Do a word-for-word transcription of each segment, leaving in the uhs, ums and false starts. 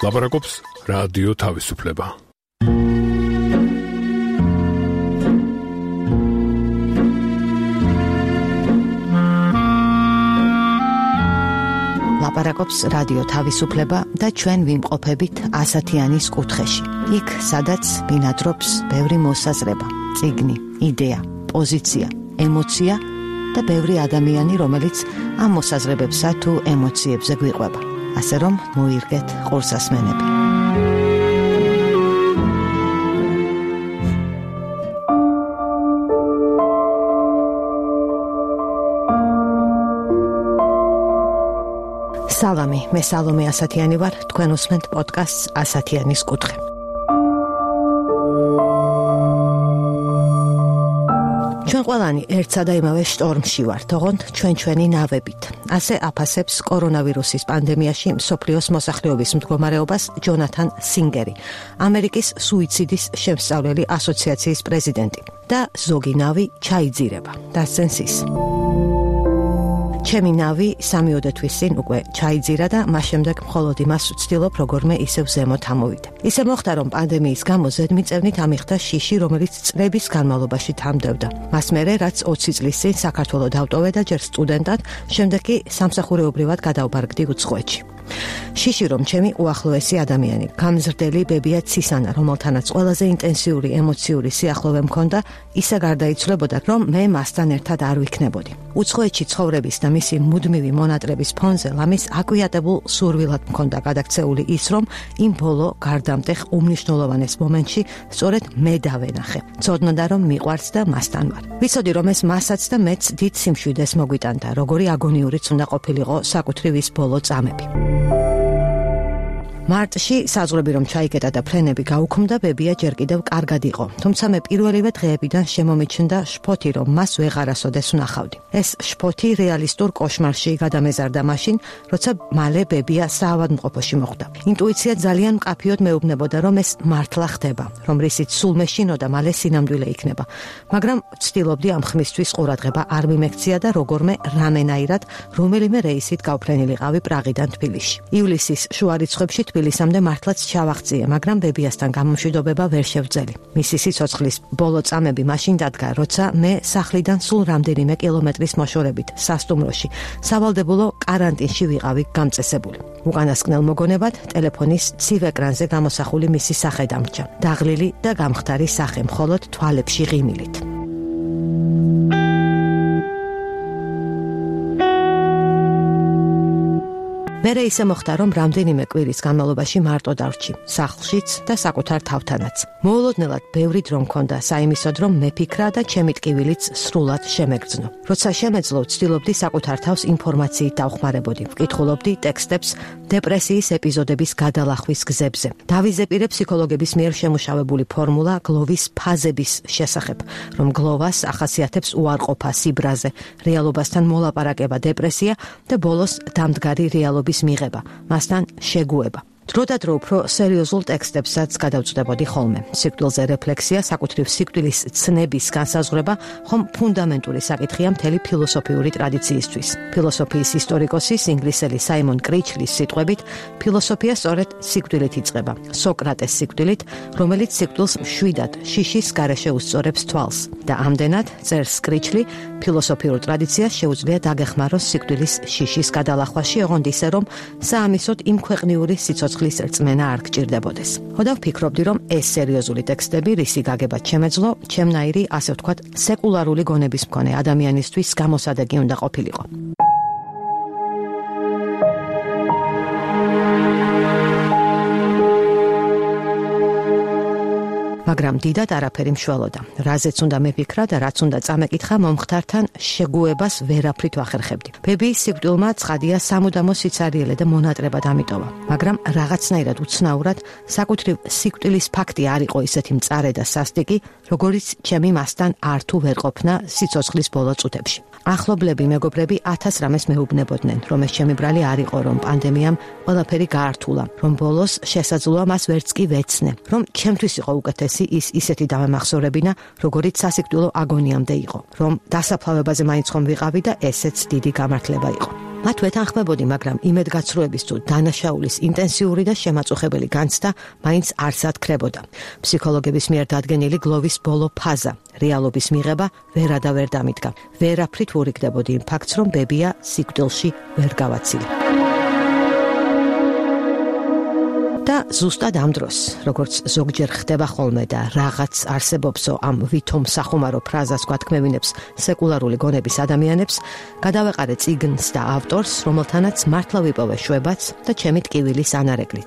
ლაპარაკობს რადიო თავისუფლება. ლაპარაკობს რადიო თავისუფლება და ჩვენ ვიმყოფებით ასათიანის კუთხეში. იქ, სადაც ბინადრობს ბევრი მოსაზრება, წიგნი, იდეა, პოზიცია, ემოცია და ბევრი ადამიანი, რომელიც ამ მოსაზრებებსა თუ ემოციებზე გვიყვება. ასე რომ მოირგეთ ყურსასმენები. სალამი, მე სალომე ასათიანი ვარ, თქვენ უსმენთ პოდკასტს ასათიანის კუთხე. ჩვენ ყველანი ერთსა და იმავე შტორმში ვართ, ოღონდ ჩვენ ჩვენი ნავებით. ასე აფასებს კორონავირუსის პანდემიაში მსოფლიოს მოსახლეობის მდგომარეობას ჯონათან სინგერი, ამერიკის სუიციდის შემსწავლელი ასოციაციის პრეზიდენტი და ზოგი ნავი ჩაიძირება. დასცენს ის. ჩემი ნავი სამიოდე თვის წინ უკვე ჩაიძირა და მას შემდეგ მხოლოდ იმას ვცდილობ, როგორმე ისევ ზემოთ ამოვიდე. ისე მოხდა, რომ პანდემიის გამო ზედმიწევნით ამიხდა შიში, რომელიც წლების განმავლობაში თამდებდა. მას მერე, რაც ოცი წლის წინ საქართველო დავტოვე და ჯერ სტუდენტად, შემდეგ კი სამსახურეობრივად გადავბარგდი უცხოეთში. შიში რომ ჩემი უახლოესი ადამიანი, გამზრდელი ბებია ცისანა, რომელთანაც ყველაზე ინტენსიური ემოციური სიახლოვე მქონდა, ისე გარდაიცვლებოდა, რომ მე მასთან ერთად არ ვიქნებოდი. უცხოეთში ცხოვრების და მისი მუდმივი მონატრების ფონზე ლამის აკვიატებულ სურვილად მქონდა გადაქცეული ის, რომ იმ ბოლო გარდამტეხ უმნიშვნელოვანეს მომენტში სწორედ მე დავენახე. ცოდნოდა, რომ მიყვარს და მასთან ვარ. ვიცოდი, რომ ეს მასაც და მეც დიდ სიმშვიდეს მოგვიტანდა, როგორი აგონიურიც უნდა ყოფილიყო საკუთრივ ის ბოლო წამები. მარტში საზღვრები რომ ჩაიკეტა და ფრენები გაუქმდა, ბებია ჯერ კიდევ კარგად იყო. თუმცა მე პირველივე დღეებიდან შემომიჩნდა შფოთი, რომ მას ვეღარასოდეს ვნახავდი. ეს შფოთი რეალისტურ კოშმარში გადამეზარდა მაშინ, როცა მალე ბებია საავადმყოფოში მოხვდა. ინტუიცია ძალიან მკაფიოდ მეუბნებოდა, რომ ეს მართლა ხდება, რომ რისიც სულ მეშინოდა, მალე სინამდვილე იქნება. მაგრამ ვცდილობდი ამ ხმისთვის ყურადღება არ მიმექცია და როგორმე რამენაირად რომელიმე რეისით გავფრენილიყავი პრაღიდან თბილისში. ივლისის შუა რიცხვებში თბილისამდე მართლაც ჩავაღწიე, მაგრამ ბებიასთან გამომშვიდობება ვერ შევძელი. მისი სიცოცხლის ბოლო წამები მაშინ დადგა, როცა მე სახლიდან სულ რამდენიმე კილომეტრის მოშორებით სასტუმროში სავალდებულო კარანტინში ვიყავი გამწესებული. უკანასკნელ მოგონებად ტელეფონის ცივ ეკრანზე გამოსახული მისი სახე დამრჩა. დაღლილი და გამხდარი სახე, მხოლოდ თვალებში ღიმილით. მერე ისე მოხდა, რომ რამდენიმე კვირის განმავლობაში მარტო დავრჩი, სახლშიც და საკუთარ თავთანაც. მოულოდნელად ბევრი დრო მქონდა საიმისოდ, რომ მეფიქრა და ჩემი ტკივილიც სრულად შემეგრძნო. როცა შემეძლო, ვცდილობდი საკუთარ თავს ინფორმაციით დავხმარებოდი, ვკითხულობდი ტექსტებს დეპრესიის ეპიზოდების გადალახვის გზებზე. დავიზეპირე ფსიქოლოგების მიერ შემუშავებული ფორმულა გლოვის ფაზების შესახებ, რომ გლოვას ახასიათებს უარყოფა, სიბრაზე, რეალობასთან მოლაპარაკება, დეპრესია და ბოლოს დამდგარი რეალობის მიღება, მასთან შეგუება. დროდადრო უფრო სერიოზულ ტექსტებსაც გადავწვდებოდი ხოლმე. სიკვდილზე რეფლექსია, საკუთრივ სიკვდილის ცნების განსაზღვრება, ხომ ფუნდამენტური საკითხია მთელი ფილოსოფიური ტრადიციისთვის. ფილოსოფიის ისტორიკოსის ინგლისელი საიმონ კრიჩლის სიტყვებით, ფილოსოფია სწორედ სიკვდილით იწყება, სოკრატეს სიკვდილით, რომელიც სიკვდილს მშვიდად შიშის გარეშე უსწორებს თვალს. და ამდენად, წერს კრიჩლი, ფილოსოფიურ ტრადიციას შეუძლია დაგეხმაროს სიკვდილის შიშის გადალახვაში, ოღონდ ისე, რომ საამისოდ იმ ქვეყნიური სიცოცხლის რწმენა არ გჭირდებოდეს. ოდავ ფიქრობდი, რომ ეს სერიოზული ტექსტები, რისი გაგებად შემეძლო, ჩემნაირი, ასე ვთქვათ, სეკულარული გონების მქონე ადამიანისთვის გამოსადეგი უნდა ყოფილიყო. მაგრამ დიდად არაფერი მშველოდა. რაზეც უნდა მეფიქრა და რაც უნდა წამეკითხა, მომხდართან შეგუებას ვერაფრით ვახერხებდი. ბებიის სიკვდილმა ცხადია სამუდამო სიცარიელე და მონატრება დამიტოვა. მაგრამ რაღაცნაირად უცნაურად საკუთრივ სიკვდილის ფაქტი არ იყო ისეთი მწარე და სასტიკი, როგორც ჩემი მასთან არ თუ ვერ ყოფნა სიცოცხლის ბოლო წუთებში. ახლობლები, მეგობრები ათას რამეს მეუბნებოდნენ, რომ ეს ჩემი ბრალი არ იყო, რომ პანდემიამ ყველაფერი გაართულა, რომ ბოლოს შესაძლოა მას ვერც კი ვეცნე, რომ ჩემთვის იყო უკეთესი ის ისეთი დამემახსოვრებინა, როგორიც სასიკვდილო აგონიამდე იყო, რომ დასაფლავებაზე მაინც ხომ ვიყავი და ესეც დიდი გამართლება იყო. მათ ვეთანხმებოდი, მაგრამ იმედგაცრუების თუ დანაშაულის ინტენსიური და შემაწუხებელი განცდა მაინც არ სათქრებოდა. ფსიქოლოგების მიერ დადგენილი გლოვის ბოლო ფაზა, რეალობის მიღება ვერა და ვერ დამიდგა. ვერაფრით ვურიგდებოდი იმ ფაქტს, რომ ბებია სიკვდილში ვერ გავაცილი. და ზუსტად ამ დროს, როგორც ზოგჯერ ხდება ხოლმე და რაღაც არსებობსო ამ ვითომ სახუმარო ფრაზას გვათქმევინებს სეკულარული გონების ადამიანებს, გადავეყარე წიგნს და ავტორს, რომელთანაც მართლა ვიპოვე შვებაც და ჩემი ტკივილის ანარეკლიც.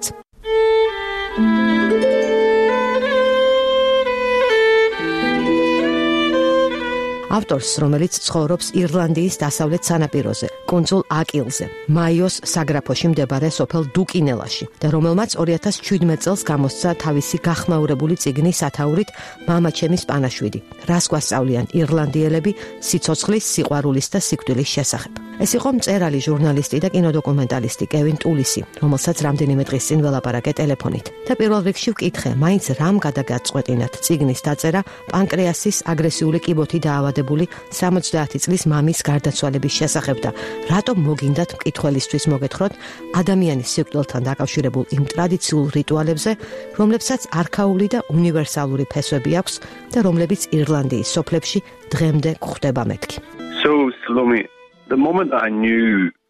ავტორს, რომელიც ცხოვრობს ირლანდიის დასავლეთ სანაპიროზე, კუნძულ აკილზე, მაიოს საგრაფოში მდებარე სოფელ დუკინელაში და რომელმაც ორი ათას შვიდმეტ წელს გამოსცა თავისი გახმაურებული წიგნი სათაურით მამა ჩემის პანაშვიდი. რას გვასწავლიან ირლანდიელები სიცოცხლის, სიყვარულის და სიკვდილის შესახებ. ეს იყო მწერალი, ჟურნალისტი და კინოდოკუმენტალისტი კევინ ტულისი, რომელსაც რამდენიმე დღის წინ ველაპარაკე ტელეფონით. და პირველ რიგში ვკითხე, მაინც რამ გადაგაწყვეტინათ წიგნის დაწერა პანკრეასის აგრესიული კიბოთი დაავადებული სამოცდაათი წლის მამის გარდაცვალების შესახებ და რატომ მოგინდათ მკითხველისთვის მოგეთხროთ ადამიანის სიკვდილთან დაკავშირებულ იმ ტრადიციულ რიტუალებზე, რომლებსაც არქაული და უნივერსალური ფესვები აქვს და რომლებიც ირლანდიის სოფლებში დღემდე გვხვდება მეთქი. So, Salome, the moment that I knew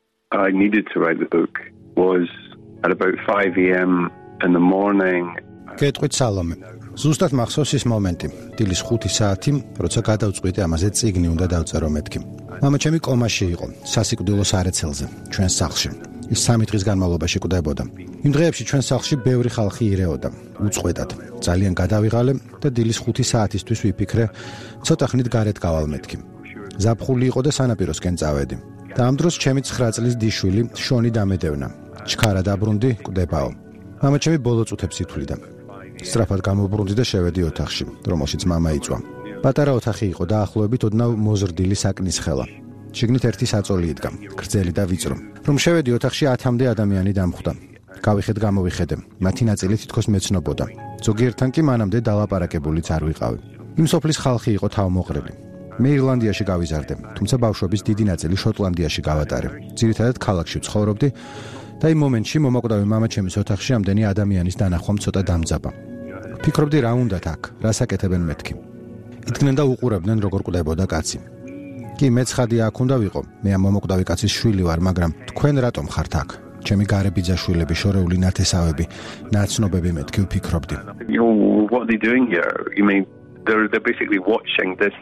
I needed to write the book was at about five a.m. in the morning. Გეტყვით სალომე. ზუსტად მახსოვს ის მომენტი, დილის ხუთი საათი, როცა გადავწყვიტე ამაზე წიგნი უნდა დავწერო მეთქი. მამა ჩემი კომაში იყო, სასიკვდილო სარეცელზე, ჩვენს სახლში. ის სამი დღის განმავლობაში კვდებოდა. იმ დღეებში ჩვენს სახლში ბევრი ხალხი ირეოდა, უწყვეტად. ძალიან გადავიღალე და დილის ხუთი საათისთვის ვიფიქრე, ცოტა ხნით გარეთ გავალ მეთქი. ზაფხული იყო და სანაპიროსკენ წავედი. და ამ დროს ჩემი ცხრა წლის დიშვილი შონი დამედევნა. ჩქარა დაბრუნდი, კვდებაო. მამა ჩემი ბოლო წუთებს ითვლიდა. სწრაფად გამობრუნდი და შევედი ოთახში, რომელშიც მამა იწვა. პატარა ოთახი იყო და ახლოებით ოდნავ მოზრდილი საკნის ხელა. შიგნით ერთი საწოლი იდგა, გრძელი და ვიწრო. რომ შევედი ოთახში ათამდე ადამიანი დამხვდა. გავიხედ გამოვიხედე, მათი ნაწილი თითქოს მეცნობოდა. ზოგიერთთან კი მანამდე დალაპარაკებულიც არ ვიყავი. იმ სოფლის ხალხი იყო თავმოყრილი. მე ირლანდიაში გავიზარდე, თუმცა ბავშვობის დიდი ნაწილი შოტლანდიაში გავატარე. ძირითადად ქალაქში ვცხოვრობდი და იმ მომენტში მომაკვდავი მამა ჩემის ოთახში ამდენი ადამიანის დანახვამ ცოტა დამძაბა. ფიქრობდი რა უნდათ აქ, რას აკეთებენ მეთქი. იდგნენ და უყურებდნენ როგორ კვდებოდა კაცი. კი, მეც ხადი აქ უნდა ვიყო, მე ამ მომაკვდავი კაცის შვილი ვარ, მაგრამ თქვენ რატომ ხართ აქ? ჩემი გარე ბიძაშვილები, შორეული ნათესავები, ნაცნობები მეთქი ვფიქრობდი. You know, what are they doing here? You mean, they're, they're basically watching this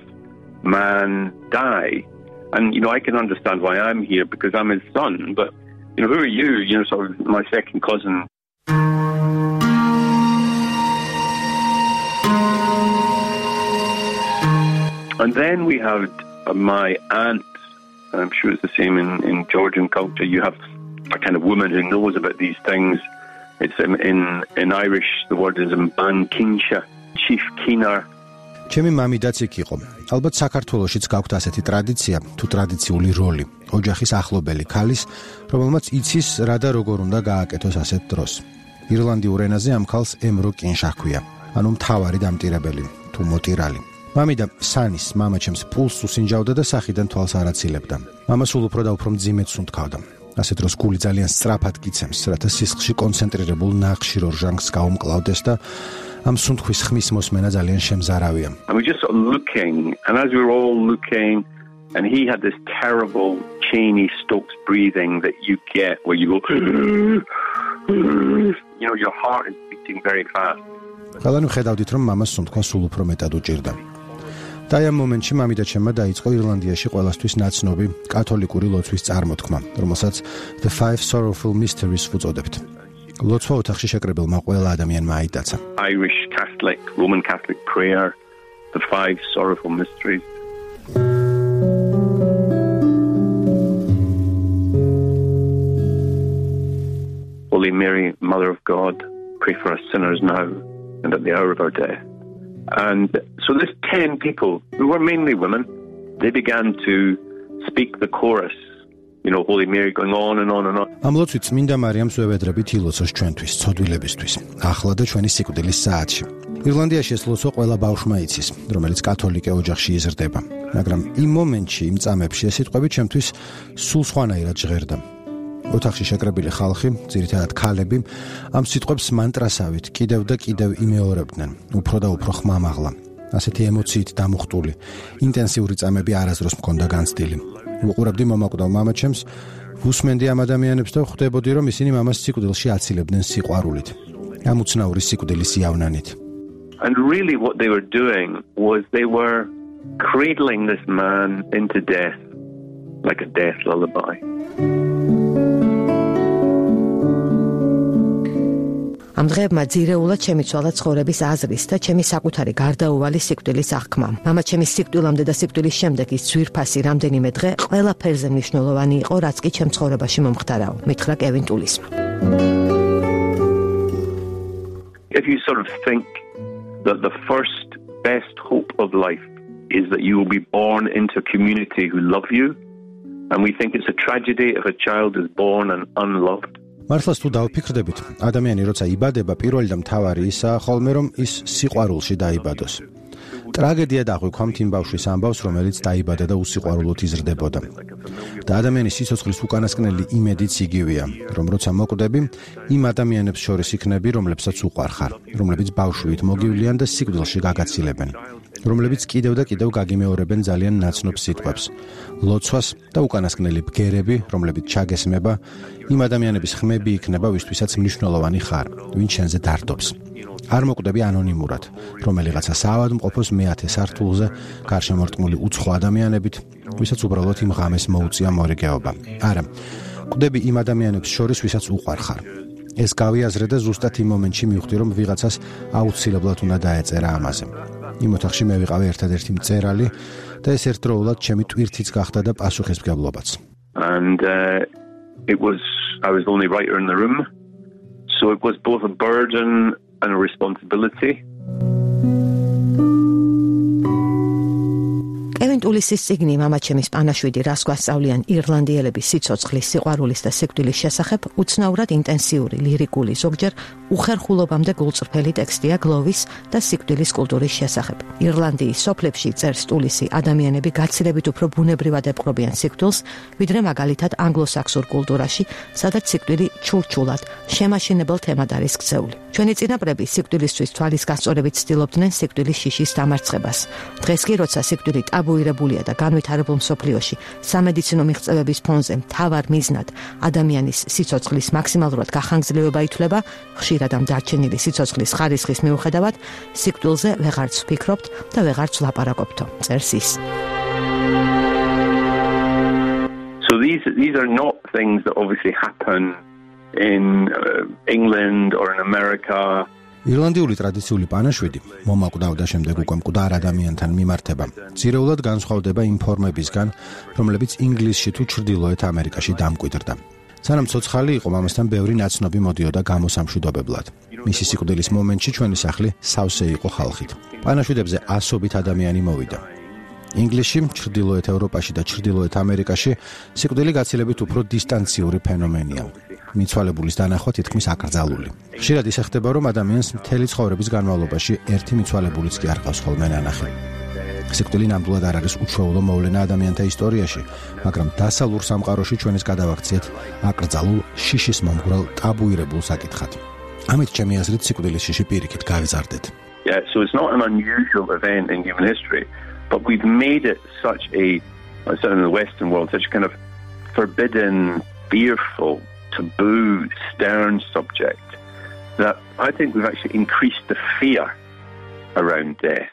man die. And, you know, I can understand why I'm here because I'm his son, but, you know, who are you? You know, sort of my second cousin. And then we have my aunt, and I'm sure it's the same in, in Georgian culture. You have a kind of woman who knows about these things. It's in, in, in Irish, the word is ban kinsha, chief keener. ჩემი მამიდაც იქ იყო. ალბათ საქართველოშიც გაქვთ ასეთი ტრადიცია, თუ ტრადიციული როლი, ოჯახის ახლობელი ქალის, რომელმაც იცის რა და როგორ უნდა გააკეთოს ასეთ დროს. ირლანდიურ ენაზე ამ ქალს ემრო კინშა ჰქვია, ანუ მთავარი დამტირებელი, თუ მოტირალი. მამიდა სანის მამა ჩემს პულს უსინჯავდა და სახიდან თვალს არ აცილებდა. მამა სულ უფრო და უფრო მძიმედ სუნთქავდა. ასეთ დროს გული ძალიან სწრაფად გიცემს, რათა სისხლში კონცენტრირებულ ნახშირ ორჟანგს გაუმკლავდეს და ამ სუნთქვის ხმის მოსმენა ძალიან შემზარავია. And we're just sort of looking, and as we were all looking, and he had this terrible Cheney Stokes breathing that you get where you go, you know, your heart is beating very fast. ყველანი ხედავდით, რომ მამას სუნთქვა სულ უფრო მეტად უჭირდა. და ამ მომენტში მამიდა ჩემმა დაიწყო ირლანდიაში ყველასთვის ნაცნობი კათოლიკური ლოცვის წარმოთქმა, რომელსაც The Five Sorrowful Mysteries ვუწოდებთ. ლოცვა ოთახში შეკრებილმა ყველა ადამიანმა აიტაცა. Irish Catholic, Roman Catholic prayer, The Five Sorrowful Mysteries. Holy Mary, Mother of God, pray for us sinners now and at the hour of our death. And so this ten people, who were mainly women, they began to speak the chorus. You know, Holy Mary going on and on and on. ამ ლოცვით წმინდა მარიამს ვევედრებით ილოცოს ჩვენთვის, ცოდვილებისთვის, ახლა და ჩვენი სიკვდილის საათში. ირლანდიაში ეს ლოცვა ყველა ბავშვმა იცის, რომელიც კათოლიკე ოჯახში იზრდება, მაგრამ იმ მომენტში, იმ წამებში ეს სიტყვები ჩემთვის სულ სხვანაირად ჟღერდა. ოთახში შეკრებილი ხალხი, ძირითადად ქალები, ამ სიტყვებს მანტრასავით კიდევ და კიდევ იმეორებდნენ, უფრო და უფრო ხმამაღლა. ასეთი ემოციით დამუხტული, ინტენსიური წამები არასდროს მქონდა განცდილი. ვუყურებდი მომაკვდავ მამაჩემს, ვუსმენდი ამ ადამიანებს და ხვდებოდი, რომ ისინი მამას სიკვდილში აცილებდნენ სიყვარულით, ამ უცნაური სიკვდილის იავნანით. And really what they were doing was they were cradling this man into death like a death lullaby. ამ დღეებმა ძირეულად შემიცვალა ცხოვრების აზრის და ჩემი საკუთარი გარდაუვალი სიკვდილის აღქმა. მამა ჩემის სიკვდილამდე და სიკვდილის შემდეგ ის ძვირფასი რამდენიმე დღე ყველაფერზე მნიშვნელოვანი იყო, რაც კი ჩემ ცხოვრებაში მომხდარაო, მითხრა კევინ ტულისმა. If you sort of think that the first best hope of life is that you will be born into a community who love you, and we think it's a tragedy if a child is born and unloved. მართლაც თუ დავფიქრდებით, ადამიანი როცა იბადება, პირველი და მთავარი ისაა ხოლმე, რომ ის სიყვარულში დაიბადოს. ტრაგედია დაღვიქვამთ იმ ბავშვის ამბავს, რომელიც დაიბადა და უსიყვარულოდ იზრდებოდა. და ადამიანის სიცოცხლის უკანასკნელი იმედიც იგივეა, რომ როცა მოკვდები, იმ ადამიანებს შორის იქნები, რომლებსაც უყვარხარ, რომლებიც ბავშვით მოგივლიან და სიკვდილში გაგაცილებენ, რომლებიც კიდევ და კიდევ გაგიმეორებენ ძალიან ნაცნობ სიტყვებს, ლოცვას და უკანასკნელი ბგერები, რომლებიც ჩაგესმება, იმ ადამიანების ხმები იქნება, ვისთვისაც მნიშვნელოვანი ხარ, ვინ შენზე დარდობს. არ მოკვდები ანონიმურად, რომელიღაცა საავადმყოფოს მეათე სართულზე გარშემორტყმული უცხო ადამიანებით, ვისაც უბრალოდ იმ ღამეს მოუწია მორიგეობა. არა, კვდები იმ ადამიანებს შორის, ვისაც უყვარხარ. ეს გავიაზრე და ზუსტად იმ მომენტში მივხვდი, რომ ვიღაცას აუცილებლად უნდა დაეწერა ამაზე. იმ ოთახში მე ვიყავი ერთადერთი მწერალი და ეს ერთდროულად ჩემი ტვირთიც გახდა და პასუხისმგებლობაც. And uh, it was I was the only writer in the room, so it was both a burden and a responsibility. კევინ ტულისის წიგნი მამაჩემის პანაშვიდი რას გვასწავლიან ირლანდიელების სიცოცხლის, სიყვარულის და სიკვდილის შესახებ უცნაურად ინტენსიური, ლირიკული, ზოგჯერ უხერხულობამდე გულწრფელი ტექსტია გლოვის და სიკვდილის კულტურის შესახებ. ირლანდიის სოფლებში წერს ტულისი, ადამიანები გაცილებით უფრო ბუნებრივად ეპყრობიან სიკვდილს, ვიდრე მაგალითად ანგლოსაქსურ კულტურაში, სადაც სიკვდილი ჩურჩულად, შემაშინებელ თემად არის ქცეული. ჩვენი წინაპრები სიკვდილისთვის თვალის გასწორებით ცდილობდნენ სიკვდილის შიშის დამარცხებას. დღეს კი როცა სიკვდილი ტაბუირებულია და განვითარებულ მსოფლიოში სამედიცინო მიღწევების ფონზე მთავარ მიზნად ადამიანის სიცოცხლის მაქსიმალურად გახანგრძლივება ითვლება, ხშირად ამ დარჩენილი სიცოცხლის ხარისხის მიუხედავად, სიკვდილზე ვეღარც ვფიქრობთ და ვეღარც ვლაპარაკობთო, წერს ის. So these these are not things that obviously happen in uh, England or in America. ირლანდიური ტრადიციული პანაშვიდი, მომაკვდავ და შემდეგ უკვე მკვდარ ადამიანთან მიმართება, ძირეულად განსხვავდება იმ ფორმებისგან, რომლებიც ინგლისში თუ ჩრდილოეთ ამერიკაში დამკვიდრდა. სანამ ცოცხალი იყო, მამასთან ბევრი ნაცნობი მოდიოდა გამოსამშვიდობებლად. მისი სიკვდილის მომენტში ჩვენი სახლი სავსე იყო ხალხით. პანაშვიდებზე ასობით ადამიანი მოვიდა. ინგლისში, ჩრდილოეთ ევროპაში და ჩრდილოეთ ამერიკაში სიკვდილი გაცილებით უფრო დისტანციური ფენომენია. მიცვალებულის დანახვა თითქმის აკრძალული. ხშირად ისე ხდება, რომ ადამიანს მთელი ცხოვრების განმავლობაში ერთი მიცვალებულიც კი არ ყავს ხოლმე ნანახი. სიკვდილი ნამდვილად არ არის უჩვეულო მოვლენა ადამიანთა ისტორიაში, მაგრამ დასალურ სამყაროში ჩვენს გადავაქციეთ აკრძალულ შიშის მომგვრელ ტაბუირებულ საკითხად. ამით ჩემი აზრით სიკვდილის შიში პირიქით გავიზარდეთ. Yeah, so it's not an unusual event in human history, but we've made it such a, in the Western world, such a kind of forbidden, fearful, taboo, stern subject that I think we've actually increased the fear around death.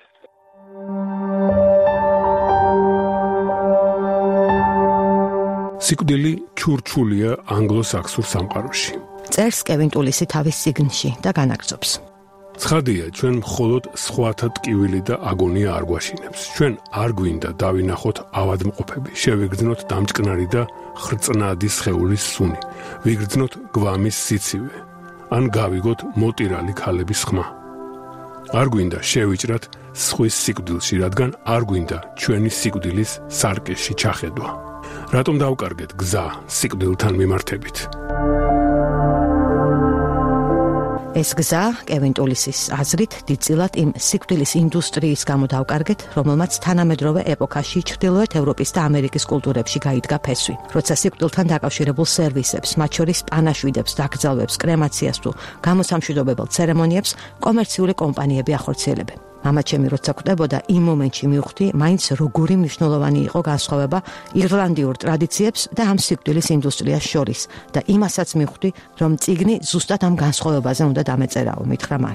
სიკვდილი ჩურჩულია ანგლო-საქსურ სამყაროში. წერს კევინ ტულისი თავის წიგნში და განაგრძობს. ცხადია, ჩვენ მხოლოდ სხვათა ტკივილი და აგონია არ გვაშინებს. ჩვენ არ გვინდა დავინახოთ ავადმყოფები, შევიგრძნოთ დამჭკნარი და ხრწნადი სხეულის სუნი, ვიგრძნოთ გვამის სიცივე, ან გავიგოთ მოტირალი ქალების ხმა. არ გვინდა შევიჭრათ სხვის სიკვდილში, რადგან არ გვინდა ჩვენი სიკვდილის სარკეში ჩახედვა. რატომ დავკარგეთ გზა სიკვდილთან მიმართებით? ეს გზა კევინ ტულისის აზრით დიდწილად იმ სიკვდილის ინდუსტრიის გამო დავკარგეთ, რომელმაც თანამედროვე ეპოქაში ჩრდილოეთ ევროპის და ამერიკის კულტურებში გაიდგა ფესვი. როცა სიკვდილთან დაკავშირებულ სერვისებს, მათ შორის პანაშვიდებს, დაკრძალვებს, კრემაციას თუ გამოსამშვიდობებელ ცერემონიებს კომერციული კომპანიები ახორციელებენ. მამაჩემი როცა ხვდებოდა იმ მომენტში მივხვდი, მაინც როგორი მნიშვნელოვანი იყო განსხვავება ირლანდიურ ტრადიციებს და ამ სიკვდილის ინდუსტრიას შორის და იმასაც მივხვდი, რომ წიგნი ზუსტად ამ განსხვავებაზე უნდა დამეწერაო, მითხრა მან.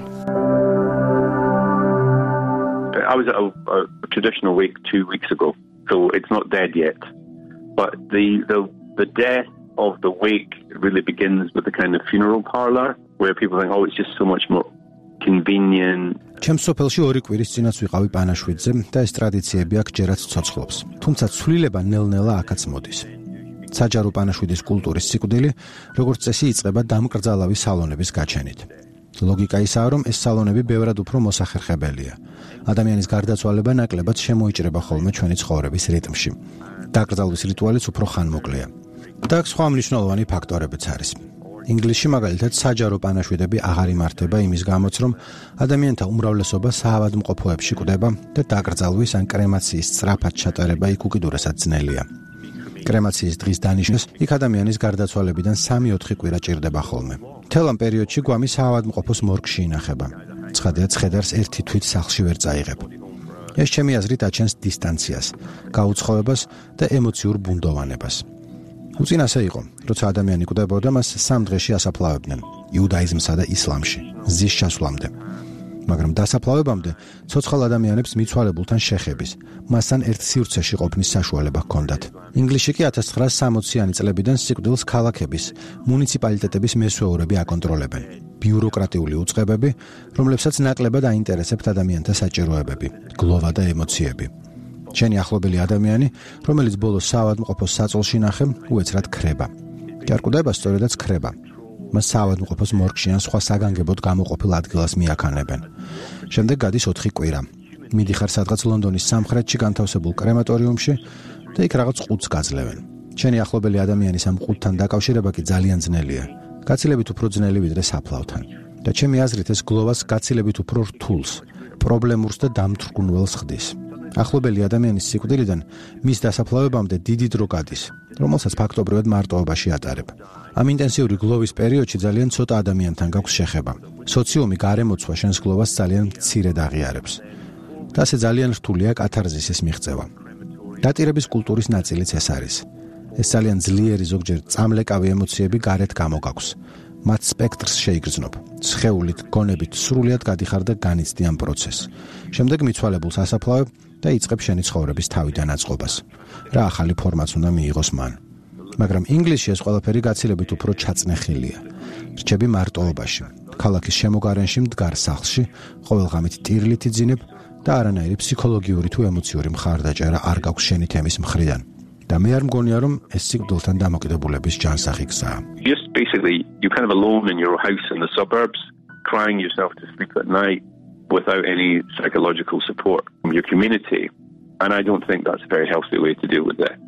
I was at a, a traditional wake two weeks ago, so it's not dead yet. But the, the, the death of the wake really begins with the kind of funeral parlor where people think, oh, it's just so much more convenient. ჩემს სოფელში ორი კვირის წინაც ვიყავი პანაშვიდზე და ეს ტრადიციები აქ ჯერაც ცოცხლობს. თუმცა ცვლილება ნელ-ნელა აქაც მოდის. საჯარო პანაშვიდის კულტურის სიკვდილი, როგორც წესი, იწყება დამკრძალავი სალონების გაჩენით. ლოგიკა ისაა, რომ ეს სალონები ბევრად უფრო მოსახერხებელია. ადამიანის გარდაცვალება ნაკლებად შემოიჭრება ხოლმე ჩვენი ცხოვრების რიტმში. დაკრძალვის რიტუალიც უფრო ხანმოკლეა. და აქ სხვა მნიშვნელოვანი ფაქტორებიც არის. ინგლისში მაგალითად საჯარო პანაშვიდები აღარ იმართება იმის გამოც, რომ ადამიანთა უმრავლესობა საავადმყოფოებში კვდება და დაკრძალვის ან კრემაციის სწრაფად ჩატარება იქ უკიდურესად ძნელია. კრემაციის დღის დანიშნეს იქ ადამიანის გარდაცვალებიდან სამი-ოთხი კვირა ჭირდება ხოლმე. მთელ ამ პერიოდში გვამი საავადმყოფოს მორგში ინახება. ცხადია, ცხედარს ერთი თვით სახლში ვერ წაიღებ. ეს ჩემი აზრით აჩენს დისტანციას, გაუცხოებას და ემოციურ ბუნდოვანებას. უწინ ასე იყო, როცა ადამიანი კვდებოდა, მას სამ დღეში ასაფლავებდნენ იუდაიზმსა და ისლამში, ზის ჩასვლამდე. მაგრამ დასაფლავებამდე ცოცხალ ადამიანებს მიცვალებულთან შეხების, მასთან ერთ სივრცეში ყოფნის საშუალება ჰქონდათ. ინგლისში კი ათას ცხრაასი სამოციანი წლებიდან სიკვდილს ქალაქების, მუნიციპალიტეტების მესვეურები აკონტროლებენ. ბიუროკრატიული უწყებები, რომლებსაც ნაკლებად აინტერესებთ ადამიანთა საჭიროებები, გლოვა და ემოციები. ჩემი ახლობელი ადამიანი, რომელიც ბოლოს საავადმყოფოს საწოლში ნახე, უეცრად ქრება. კი არ კვდება, სწორედაც ქრება. მას საავადმყოფოს მორგში ან სხვა საგანგებოდ გამოყოფილ ადგილას მიაქანებენ. შემდეგ გადის ოთხი კვირა. მიდიხარ სადღაც ლონდონის სამხრეთში განთავსებულ კრემატორიუმში და იქ რაღაც ყუთს გაძლევენ. ჩემი ახლობელი ადამიანის ამ ყუთთან დაკავშირება კი ძალიან ძნელია. გაცილებით უფრო ძნელი ვიდრე საფლავთან. და ჩემი აზრით ეს გლოვას გაცილებით უფრო რთულს, პრობლემურს და დამთრგუნველს ხდის. ახლობელი ადამიანის სიკვდილიდან მის დასაფლავებამდე დიდი დრო გადის, რომელსაც ფაქტობრივად მარტოობაში ატარებ. ამ ინტენსიური გლოვის პერიოდში ძალიან ცოტა ადამიანთან გაქვს შეხება. სოციუმი გარემოცვა შენს გლოვას ძალიან მცირედ აღიარებს. და ასე ძალიან რთულია კათარზისის მიღწევა. დატირების კულტურის ნაწილიც ეს არის. ეს ძალიან ძლიერი, ზოგჯერ წამლეკავი ემოციები გარეთ გამოგაქვს. მათ სპექტრს შეიგრძნობ. სხეულით, გონებით სრულიად გადიხარ და განიცდი ამ პროცესს. შემდეგ მიცვალებულს ასაფლავებ და იწყებ შენი ცხოვრების თავიდან აწყობას. რა ახალი ფორმაც უნდა მიიღოს მან. მაგრამ ინგლისში ეს ყველაფერი გაცილებით უფრო ჩაწნეხილია. რჩები მარტოობაში. ქალაქის შემოგარენში მდგარ სახლში, ყოველღამით ტირლით იძინებ და არანაირი ფსიქოლოგიური თუ ემოციური მხარდაჭერა არ გაქვს შენი თემის მხრიდან. და მე არ მგონია, რომ ეს სიკვდილთან დამოკიდებულების ჯანსაღი გზაა. Just basically, you're kind of alone in your house in the suburbs, crying yourself to sleep at night without any psychological support from your community. And I don't think that's a very healthy way to deal with that.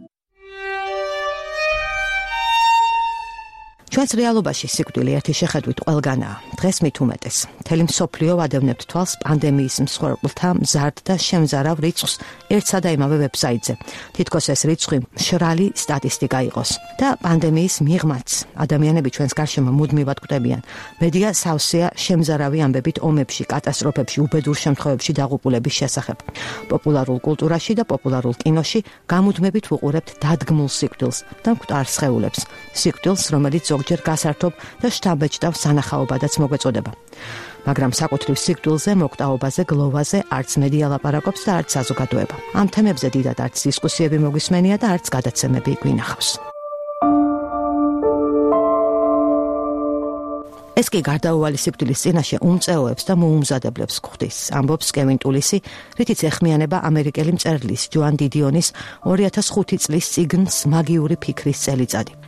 ჩვენს რეალობაში სიკვდილი ერთი შეხედვით ყველგანაა. დღეს მით უმეტეს. მთელი მსოფლიო ვადევნებთ თვალს პანდემიის მსხვერპლთა მზარდ და შემზარავ რიცხვს ერთსა და იმავე ვებსაიტზე. თითქოს ეს რიცხვი მშრალი სტატისტიკა იყოს. და პანდემიის მიღმაც ადამიანები ჩვენს გარშემო მუდმივად კვდებიან. მედია სავსეა შემზარავი ამბებით ომებში, კატასტროფებში, უბედურ შემთხვევებში დაღუპულების შესახებ. პოპულარულ კულტურაში და პოპულარულ კინოში გამუდმებით ვუყურებთ დადგმულ სიკვდილს და მკვდარ სხეულებს. სიკვდილს, რომელიც ზოგჯერ გასართობ და შთამბეჭდავ სანახაობადაც მოგვეწოდება. მაგრამ საკუთრივ სიკვდილზე, მოკვდაობაზე, გლოვაზე არც მედია ლაპარაკობს და არც საზოგადოება. ამ თემებზე დიდად არც დისკუსიები მოგვისმენია და არც გადაცემები გვინახავს. ეს კი გარდაუვალი სიკვდილის წინაშე უმწეოებს და მოუმზადებლებს გვხდის, ამბობს კევინ ტულისი, რითიც ეხმიანება ამერიკელი მწერლის ჯოან დიდიონის ორი ათას ხუთი წლის წიგნს მაგიური ფიქრის წელიწადი.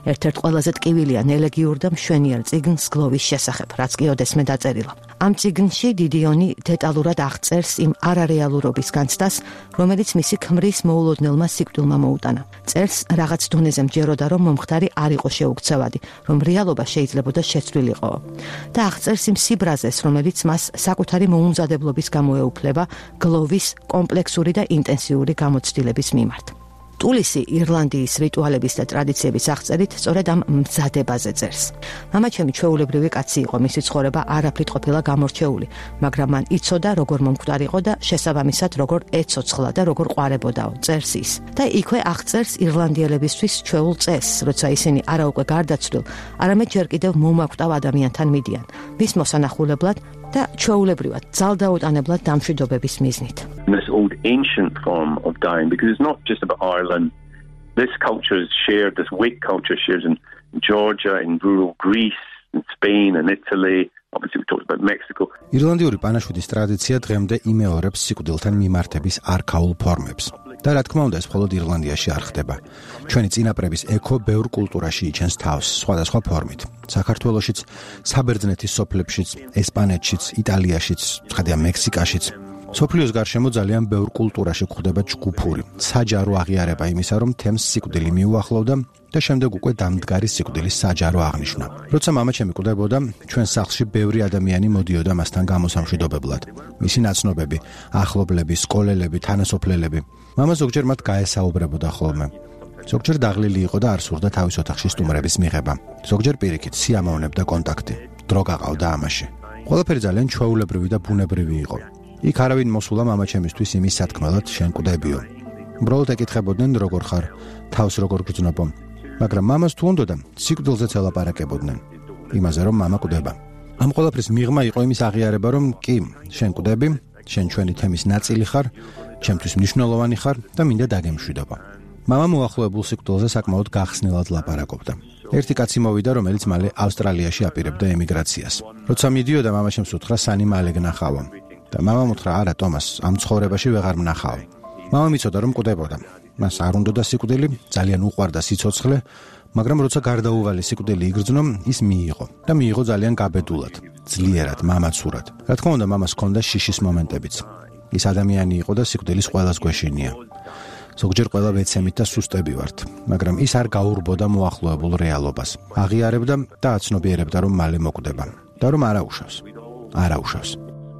ერთ-ერთ ყველაზე ტკივილია ელეგიურ და მშვენიერ წიგნს გლოვის შესახებ, რაც კი ოდესმე დაწერილა. ამ წიგნში დიდიონი დეტალურად აღწერს იმ არარეალურობის განცდას, რომელიც მისი ქმრის მოულოდნელმა სიკვდილმა მოუტანა. წერს რაღაც დონეზე მჯეროდა, რომ მომხდარი არ იყო შეუქცევადი, რომ რეალობა შეიძლებოდა შეცვლილიყო. და აღწერს იმ სიბრაზეს, რომელიც მას საკუთარი მოუმზადებლობის გამო ეუფლება გლოვის კომპლექსური და ინტენსიური გამოცდილების მიმართ. ტულისი ირლანდიის რიტუალების და ტრადიციების აღწერით სწორედ ამ მზადებაზე წერს. მამაჩემი ჩვეულებრივი კაცი იყო, მისი ცხოვრება არაფრით ყოფილა გამორჩეული, მაგრამ მან იცოდა როგორ მომკვდარიყო და შესაბამისად როგორ ეცოცხლა და როგორ ყვარებოდაო, წერს ის. და იქვე აღწერს ირლანდიელებისთვის ჩვეულ წესს, როცა ისინი არა უკვე გარდაცვლილ, არამედ ჯერ კიდევ მომაკვდავ ადამიანთან მიდიან, მის მოსანახულებლად და ჩვეულებრივად ძალდაუტანებლად დამშვიდობების მიზნით. This old ancient form of dying, because it's not just about Ireland. This culture is shared, this wake culture shares in Georgia, in rural Greece, in Spain, and Italy. Obviously, we talked about Mexico. ირლანდიური პანაშვიდის ტრადიცია დღემდე იმეორებს სიკვდილთან მიმართების არქაულ ფორმებს. და რა თქმა უნდა, ეს მხოლოდ ირლანდიაში არ ხდება. ჩვენი წინაპრების ექო ბევრ კულტურაში იჩენს თავს, სხვადასხვა ფორმით. საქართველოშიც, საბერძნეთის სოფლებშიც, ესპანეთშიც, იტალიაშიც, ცხადია მექსიკაშიც. სოფლიოს გარშემო ძალიან ბევრ კულტურაში გვხვდება ჯგუფური, საჯარო აღიარება იმისა, რომ თემს სიკვდილი მიუახლოვდა და შემდეგ უკვე დამდგარი სიკვდილის საჯარო აღნიშვნა. როცა მამაჩემი კვდებოდა, ჩვენ სახლში ბევრი ადამიანი მოდიოდა მასთან გამოსამშვიდობებლად. მისი ნაცნობები, ახლობლები, სკოლელები, თანასოფლელები. მამა ზოგჯერ მათ გაესაუბრებოდა ხოლმე. ზოგჯერ დაღლილი იყო და არ სურდა თავის ოთახში სტუმრების მიღება. ზოგჯერ პირიქით სიამოვნებდა კონტაქტი. დრო გაყავდა ამაში. ყველაფერი ძალიან ჩვეულებრივი და ბუნებრივი იყო. იქ არავინ მოსულა მამაჩემისთვის იმის სათქმელად შენ კვდებიო. უბრალოდ ეკითხებოდნენ როგორ ხარ, თავს როგორ გრძნობო. მაგრამ მამას თუ უნდოდა, სიკვდილზეც ელაპარაკებოდნენ. იმაზე რომ მამა კვდება. ამ ყველაფრის მიღმა იყო იმის აღიარება, რომ კი, შენ კვდები, შენ ჩვენი თემის ნაწილი ხარ, ჩემთვის მნიშვნელოვანი ხარ და მინდა დაგემშვიდობა. მამა მოახლოებულ სიკვდილზე საკმაოდ გახსნილად ლაპარაკობდა. ერთი კაცი მოვიდა, რომელიც მალე ავსტრალიაში აპირებდა ემიგრაციას. როცა მიდიოდა, მამაშემს უთხრა სანი მალე გნახავო. და მამამ უთხრა, არა ტომას, ამ ცხოვრებაში ვეღარ მნახავ. მამა მიცოდა რომ კვდებოდა. მას არ უნდოდა სიკვდილი, ძალიან უყვარდა სიცოცხლე, მაგრამ როცა გარდაუვალი სიკვდილი იგრძნო, ის მიიღო და მიიღო ძალიან გაბედულად, ძლიერად, მამაცურად. რა თქმა უნდა, მამას ჰქონდა შიშის მომენტებიც. ის ადამიანი იყო და სიკვდილის ყველას გვეშინია. ზოგჯერ ყველა ვეცემით და სუსტები ვართ, მაგრამ ის არ გაურბოდა მოახლოებულ რეალობას. აღიარებდა და აცნობიერებდა, რომ მალე მოკვდება და რომ არაუშავს. არაუშავს.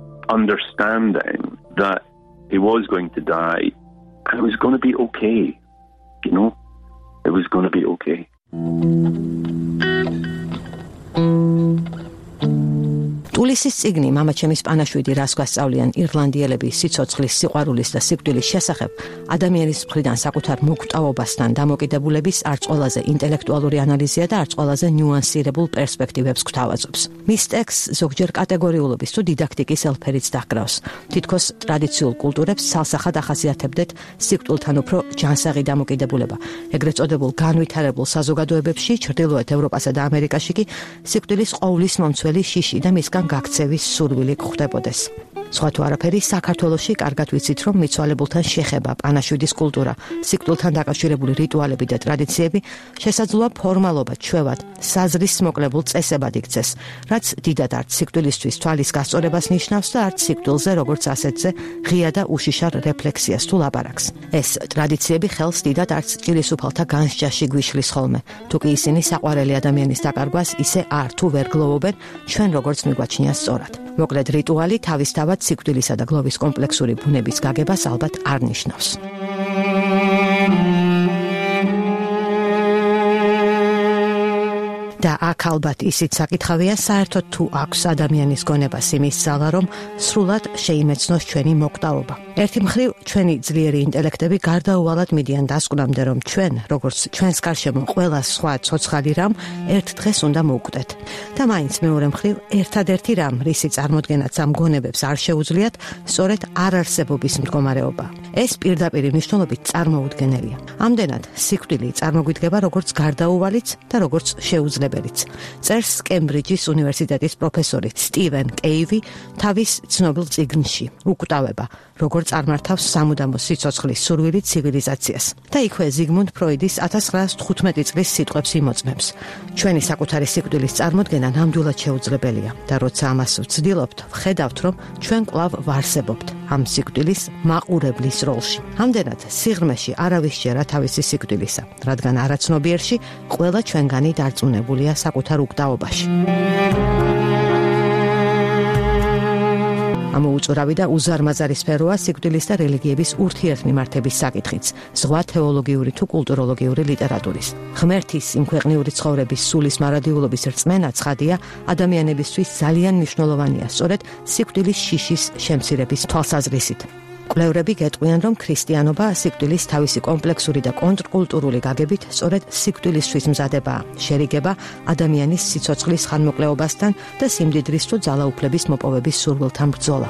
Understanding that he was going to die and it was going to be okay, you know, it was going to be okay. ტულისის წიგნი მამაჩემის პანაშვიდი რას გვასწავლიან ირლანდიელების სიცოცხლის, სიყვარულის და სიკვდილის შესახებ, ადამიანის მხრიდან საკუთარ მოკვდავობასთან დამოკიდებულების არც ყველაზე ინტელექტუალური ანალიზია და არც ყველაზე ნიუანსირებულ პერსპექტივებს გვთავაზობს. მის ტექსტს ზოგჯერ კატეგორიულობის თუ დიდაქტიკის ელფერიც დაჰკრავს. თითქოს ტრადიციულ კულტურებს ცალსახად ახასიათებდეთ სიკვდილთან უფრო ჯანსაღი დამოკიდებულება. ეგრეთ წოდებულ განვითარებულ საზოგადოებებში, ჩრდილოეთ ევროპასა და ამერიკაში კი სიკვდილის ყოვლის მომცველი შიში და მისგან გაქცევის სურვილი გვხვდებოდეს. სხვა თუ არაფერი, საქართველოში კარგად ვიცით, რომ მიცვალებულთან შეხება, პანაშვიდის კულტურა, სიკვდილთან დაკავშირებული რიტუალები და ტრადიციები შესაძლოა ფორმალობად, ჩვევად, საზრის მოკლებულ წესებად იქცეს, რაც დიდად არც სიკვდილისთვის თვალის გასწორებას ნიშნავს და არც სიკვდილზე როგორც ასეთზე ღია და უშიშარ რეფლექსიას თუ ლაპარაკს. ეს ტრადიციები ხელს დიდად არც ჭილისუფალთა განსჯაში გვიშლის ხოლმე, თუ კი ისინი საყვარელი ადამიანის დაკარგვას ისე არ თუ ვერ გლოვობენ, ჩვენ როგორც მიგვაჩნია სწორად. მოკლედ რიტუალი თავისთავად სიკვდილისა და გლოვის კომპლექსური ბუნების გაგებას ალბათ არ ნიშნავს. და აქ ალბათ ისიც საკითხავია, საერთოდ თუ აქვს ადამიანის გონებას იმის ძალა, რომ სრულად შეიმეცნოს ჩვენი მოკვდავობა. ერთი მხრივ, ჩვენი ძლიერი ინტელექტები გარდაუვალად მიდიან დასკვნამდე, რომ ჩვენ, როგორც ჩვენს გარშემო ყველა სხვა ცოცხალი რამ, ერთ დღეს უნდა მოვკვდეთ. და მაინც მეორე მხრივ, ერთადერთი რამ, რისი წარმოდგენაც ამ გონებებს არ შეუძლიათ, სწორედ არარსებობის მდგომარეობა. ეს პირდაპირი მნიშვნელობით წარმოუდგენელია. ამდენად, სიკვდილი წარმოგვიდგება როგორც გარდაუვალიც და როგორც შეუძლებელიც. წერს კემბრიჯის უნივერსიტეტის პროფესორი სტივენ კეივი თავის ცნობილ წიგნში, უკვდავება, როგორ წარმართავს სამუდამო სიცოცხლის სურვილი ცივილიზაციას. და იქვე ზიგმუნდ ფროიდის ათას ცხრაას თხუთმეტი წლის სიტყვებს იმოწმებს. ჩვენი საკუთარი სიკვდილის წარმოდგენა ნამდვილად შეუძლებელია და როცა ამას ვცდილობთ, ვხედავთ, რომ ჩვენ კვლავ ვარსებობთ ამ სიკვდილის მაყურებლის როლში. ამდენად სიღრმეში არავის შეერა თავისი სიკვდილისა, რადგან არაცნობიერში ყველა ჩვენგანი დარწმუნებულია საკუთარ უკდაობაში. ამოუწურავი და უზარმაზარი სფეროა სიკვდილის და რელიგიების ურთიერთმიმართების საკითხიც, ზღვა თეოლოგიური თუ კულტუროლოგიური ლიტერატურის. ღმერთის იმქვეყნიური ცხოვრების სულის მარადიულობის რწმენა ცხადია ადამიანებისთვის ძალიან მნიშვნელოვანია, სწორედ სიკვდილის შიშის შემცირების თვალსაზრისით. კვლევრები გეტყვიან, რომ ქრისტიანობა სიკვდილის თავისი კომპლექსური და კონტრკულტურული გაგებით სწორედ სიკვდილისთვის მზადებაა, შერიგება ადამიანის სიცოცხლის ხანმოკლეობასთან და სიმდიდრის თუ ძალაუფლების მოპოვების სურვილთან ბრძოლა.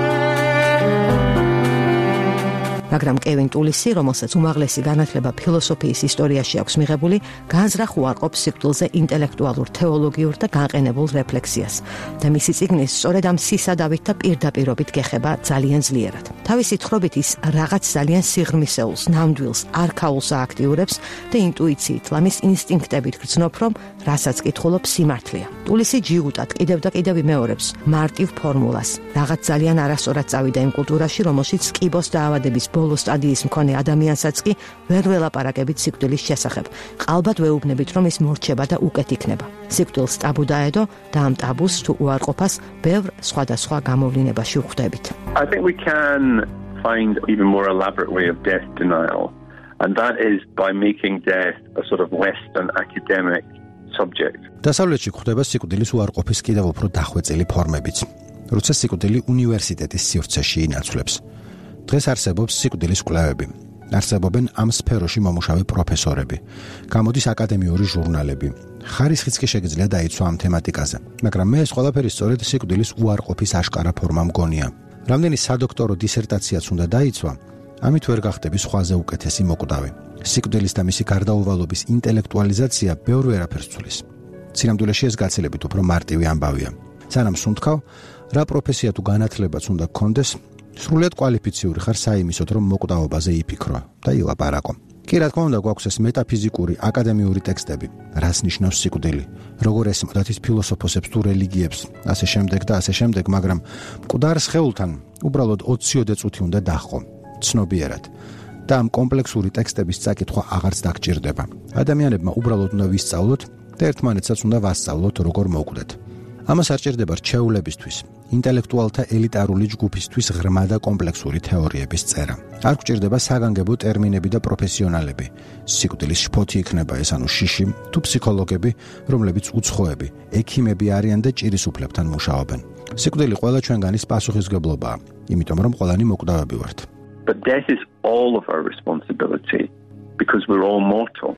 მაგრამ კევინ ტულისი, რომელსაც უმაღლესი განათლება ფილოსოფიის ისტორიაში აქვს მიღებული, განზრახ უარყოფს სიკვდილზე ინტელექტუალურ, თეოლოგიურ და განყენებულ რეფლექსიას და მისი წიგნის სწორედ ამ სისადავით და პირდაპირობით გეხება ძალიან ძლიერად. თავისი თხრობით ის რაღაც ძალიან სიღრმისეულს, ნამდვილს, არქაულს ააქტიურებს და ინტუიციით, ლამის ინსტინქტებით გრძნობ, რომ რასაც კითხულობ სიმართლეა. ტულისი ჯიუტად კიდევ და კიდევ იმეორებს მარტივ ფორმულას. რაღაც ძალიან არასწორად წავიდა იმ კულტურაში, რომელშიც კიბოს დაავადების ბოლო სტადიის მქონე ადამიანსაც კი ვერ ველაპარაკებით სიკვდილის შესახებ. ყალბად ვეუბნებით, რომ ის მორჩება და უკეთ იქნება. სიკვდილს ტაბუ დაედო და ამ ტაბუს თუ უარყოფას ბევრ სხვადასხვა გამოვლინებაში ვხვდებით. I think we can find even more elaborate way of death denial, and that is by making death a sort of Western academic subject. დასავლეთში გვხვდება სიკვდილის უარყოფის კიდევ უფრო დახვეწილი ფორმებიც, როცა სიკვდილი უნივერსიტეტის სივრცეში ინაცვლებს. დღეს არსებობს სიკვდილის კვლევები. არსებობენ ამ სფეროში მომუშავე პროფესორები. გამოდის აკადემიური ჟურნალები. ხარისხიც კი შეგიძლია დაიცვა ამ თემატიკაზე. მაგრამ მე ეს ყველაფერი სწორედ სიკვდილის უარყოფის აშკარა ფორმა მგონია. რამდენი სადოქტორო დისერტაციაც უნდა დაიცვა, ამით ვერ გახდები სხვაზე უკეთესი მოკვდავი. სიკვდილის და მისი გარდაუვალობის ინტელექტუალიზაცია ბევრ ვერაფერს ცვლის. სინამდვილეში ეს გაცილებით უფრო მარტივი ამბავია. სანამ სუნთქავ, რა პროფესია თუ განათლებაც უნდა გქონდეს, სრულიად კვალიფიციური ხარ საიმისოდ, რომ მოკვდავობაზე იფიქრო და ილაპარაკო. კი, რა თქმა უნდა, გვაქვს ეს მეტაფიზიკური, აკადემიური ტექსტები, რას ნიშნავს სიკვდილი, როგორ ესმოდათ ის ფილოსოფოსებს თუ რელიგიებს, ასე შემდეგ და ასე შემდეგ, მაგრამ მკვდარ სხეულთან უბრალოდ ოციოდე წუთი უნდა დაჰყო, ცნობიერად. და ამ კომპლექსური ტექსტების წაკითხვა აღარც დაგჭირდება. ადამიანებმა უბრალოდ უნდა ვისწავლოთ და ერთმანეთსაც უნდა ვასწავლოთ, როგორ მოკვდეთ. ამას არ ჭირდება რჩეულებისთვის, ინტელექტუალთა ელიტარული ჯგუფისთვის ღრმა და კომპლექსური თეორიების წერა. არ გვჭირდება საგანგებო ტერმინები და პროფესიონალები. სიკვდილის შფოთი იქნება ეს ანუ შიში, თუ ფსიქოლოგები, რომლებიც უცხოები, ექიმები არიან და ჭირის უფლებთან მუშაობენ. სიკვდილი ყველა ჩვენგანის პასუხისმგებლობაა, იმიტომ რომ ყველანი მოკვდავები ვართ. But death is all of our responsibility because we're all mortal.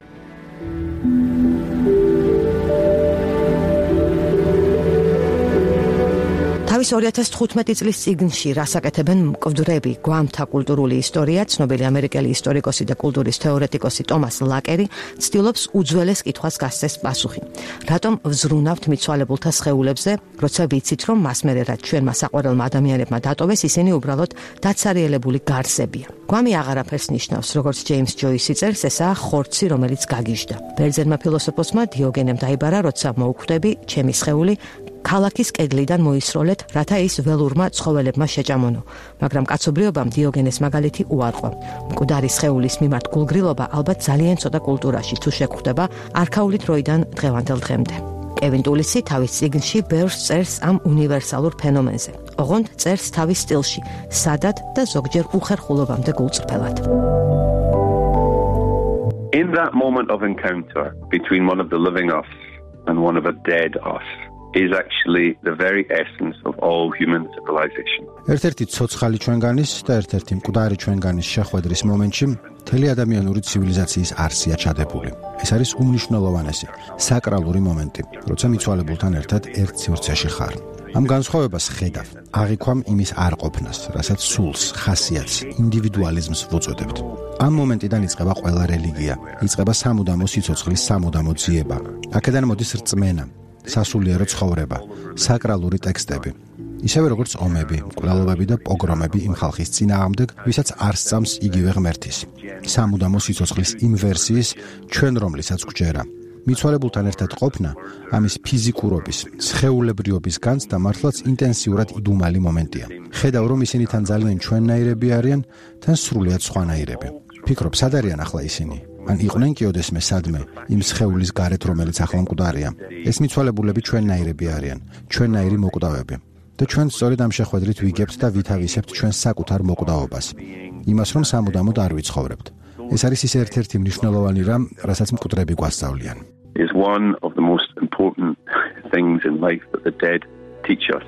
თავის ორი ათას თხუთმეტი წლის წიგნში რასაკეთებენ მკვდრები გვამთა კულტურული ისტორია, ცნობილი ამერიკელი ისტორიკოსი და კულტურის თეორეტიკოსი ტომას ლაკერი ცდილობს უძველეს კითხვას გასცეს პასუხი. რატომ ვზრუნავთ მიცვალებულთა სხეულებზე, როცა ვიცით, რომ მას მერე რაც ჩვენმა საყვარელმა ადამიანებმა დატოვეს, ისინი უბრალოდ დაცარიელებული გარსებია. გვამი აღარაფერს ნიშნავს, როგორც ჯეიმს ჯოისი წერს, ესაა ხორცი, რომელიც გაგიჟდა. ბერძენმა ფილოსოფოსმა დიოგენემ დაიბარა, როცა მოვხვდები, ჩემი სხეული ქალაქის კედლიდან მოისროლეთ, რათა ის ველურმა ცხოველებმა შეჭამონო, მაგრამ კაცობრიობამ დიოგენეს მაგალითი უარყვა. მკვდარი სხეულის მიმართ გულგრილობა ალბათ ძალიან ცოტა კულტურაში თუ შეგხვდება არქაული დროიდან დღევანდელ დღემდე. კევინ ტულისი თავის წიგნში ბევრს წერს ამ უნივერსალურ ფენომენზე. ოღონდ წერს თავის სტილში, სადად და ზოგჯერ უხერხულობამდე გულწრფელად. In that moment of encounter between one of the living us and one of a dead us is actually the very essence of all human civilization. ერთ-ერთი ცოცხალი ჩვენგანის და ერთ-ერთი მკვდარი ჩვენგანის შეხვედრის მომენტში მთელი ადამიანური ცივილიზაციის არსია ჩადებული. ეს არის უმნიშვნელოვანესი, საკრალური მომენტი, როცა მიცვალებულთან ერთად ერთ სივრცეში ხარ. ამ განსხვავებას ხედავ, აღიქვამ იმის არყოფნას, რასაც სულს, ხასიათს, ინდივიდუალიზმს ვუწოდებთ. ამ მომენტიდან იწყება ყველა რელიგია, იწყება სამუდამო სიცოცხლის სამუდამო ძიება. აქედან მოდის რწმენა, სასულიერო ცხოვრება, საკრალური ტექსტები. ისევე როგორც ომები, მკვლელობები და პოგრომები იმ ხალხის წინააღმდეგ, ვისაც არ სწამს იგივე ღმერთის. სამუდამო სიცოცხლის იმ ვერსიის, ჩვენ რომლისაც გვჯერა. მიცვალებულთან ერთად ყოფნა, ამის ფიზიკურობის, სხეულებრიობის განცდა მართლაც ინტენსიურად იდუმალი მომენტია. ხედავ, რომ ისინი თან ძალიან ჩვენნაირები არიან, თან სრულიად სხვანაირები. ფიქრობ, სად არიან ახლა ისინი? ან იყვნენ კი ოდესმე სადმე, იმ სხეულის გარეთ, რომელიც ახლა მკვდარია. ეს მიცვალებულები ჩვენნაირები არიან, ჩვენნაირი მოკვდავები. და ჩვენ სწორედ ამ შეხვედრით ვიგებთ და ვითავისებთ ჩვენს საკუთარ მოკვდავობას. იმას, რომ სამუდამოდ არ ვიცხოვრებთ. ეს არის ის ერთ-ერთი მნიშვნელოვანი რამ, რასაც მკვდრები გვასწავლიან. Is one of the most important things in life that the dead teach us.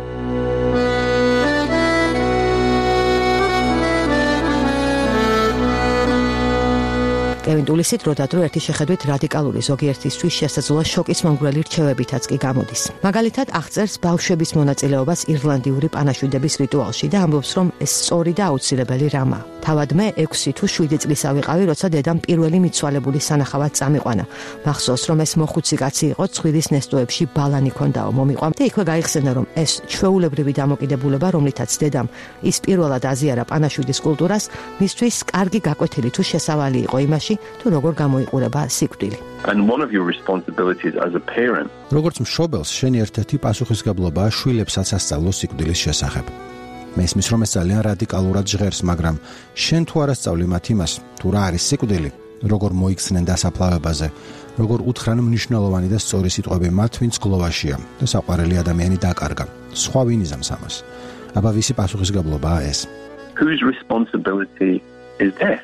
კევინ ტულისით დროდადრო ერთი შეხედვით რადიკალური ზოგიერთისთვის შესაძლოა შოკის მომგვრელი რჩევებითაც კი გამოდის. მაგალითად, აღწერს ბავშვების მონაწილეობას ირლანდიური პანაშვიდების რიტუალში და ამბობს, რომ ეს სწორი და აუცილებელი რამაა. თავად მე ექვსი თუ შვიდი წლისა ვიყავი, როცა დედამ პირველი მიცვალებული სანახავად წამიყვანა. მახსოვს, რომ ეს მოხუცი კაცი იყო, ცხვირის ნესტოებში ბალანი ქონდაო, მომიყვა და იქვე გაიხსენა, რომ ეს ჩვეულებრივი დამოკიდებულება, რომლითაც დედამ ის პირველად აზიარა პანაშვიდის კულტურას, მისთვის კარგი გაკვეთილი თუ შესავალი იყო იმაში, თუ როგორ გამოიყურება სიკვდილი. And one of your responsibilities as a parent. როგორც მშობელს, შენი ერთ-ერთი პასუხისგებლობაა შვილებსაც ასწავლო სიკვდილის შესახებ. მე ისმის, რომ ეს ძალიან რადიკალურად ჟღერს, მაგრამ შენ თუ არ ასწავლი მათ იმას, თუ რა არის სიკვდილი, როგორ მოიქცნენ დასაფლავებაზე, როგორ უთხრან მნიშვნელოვანი და სწორი სიტყვები მათ, ვინც გლოვაშია და საყვარელი ადამიანი დაკარგა. სხვა ვინ იზამს ამას? აბა ვისი პასუხისგებლობაა ეს? Whose responsibility is there?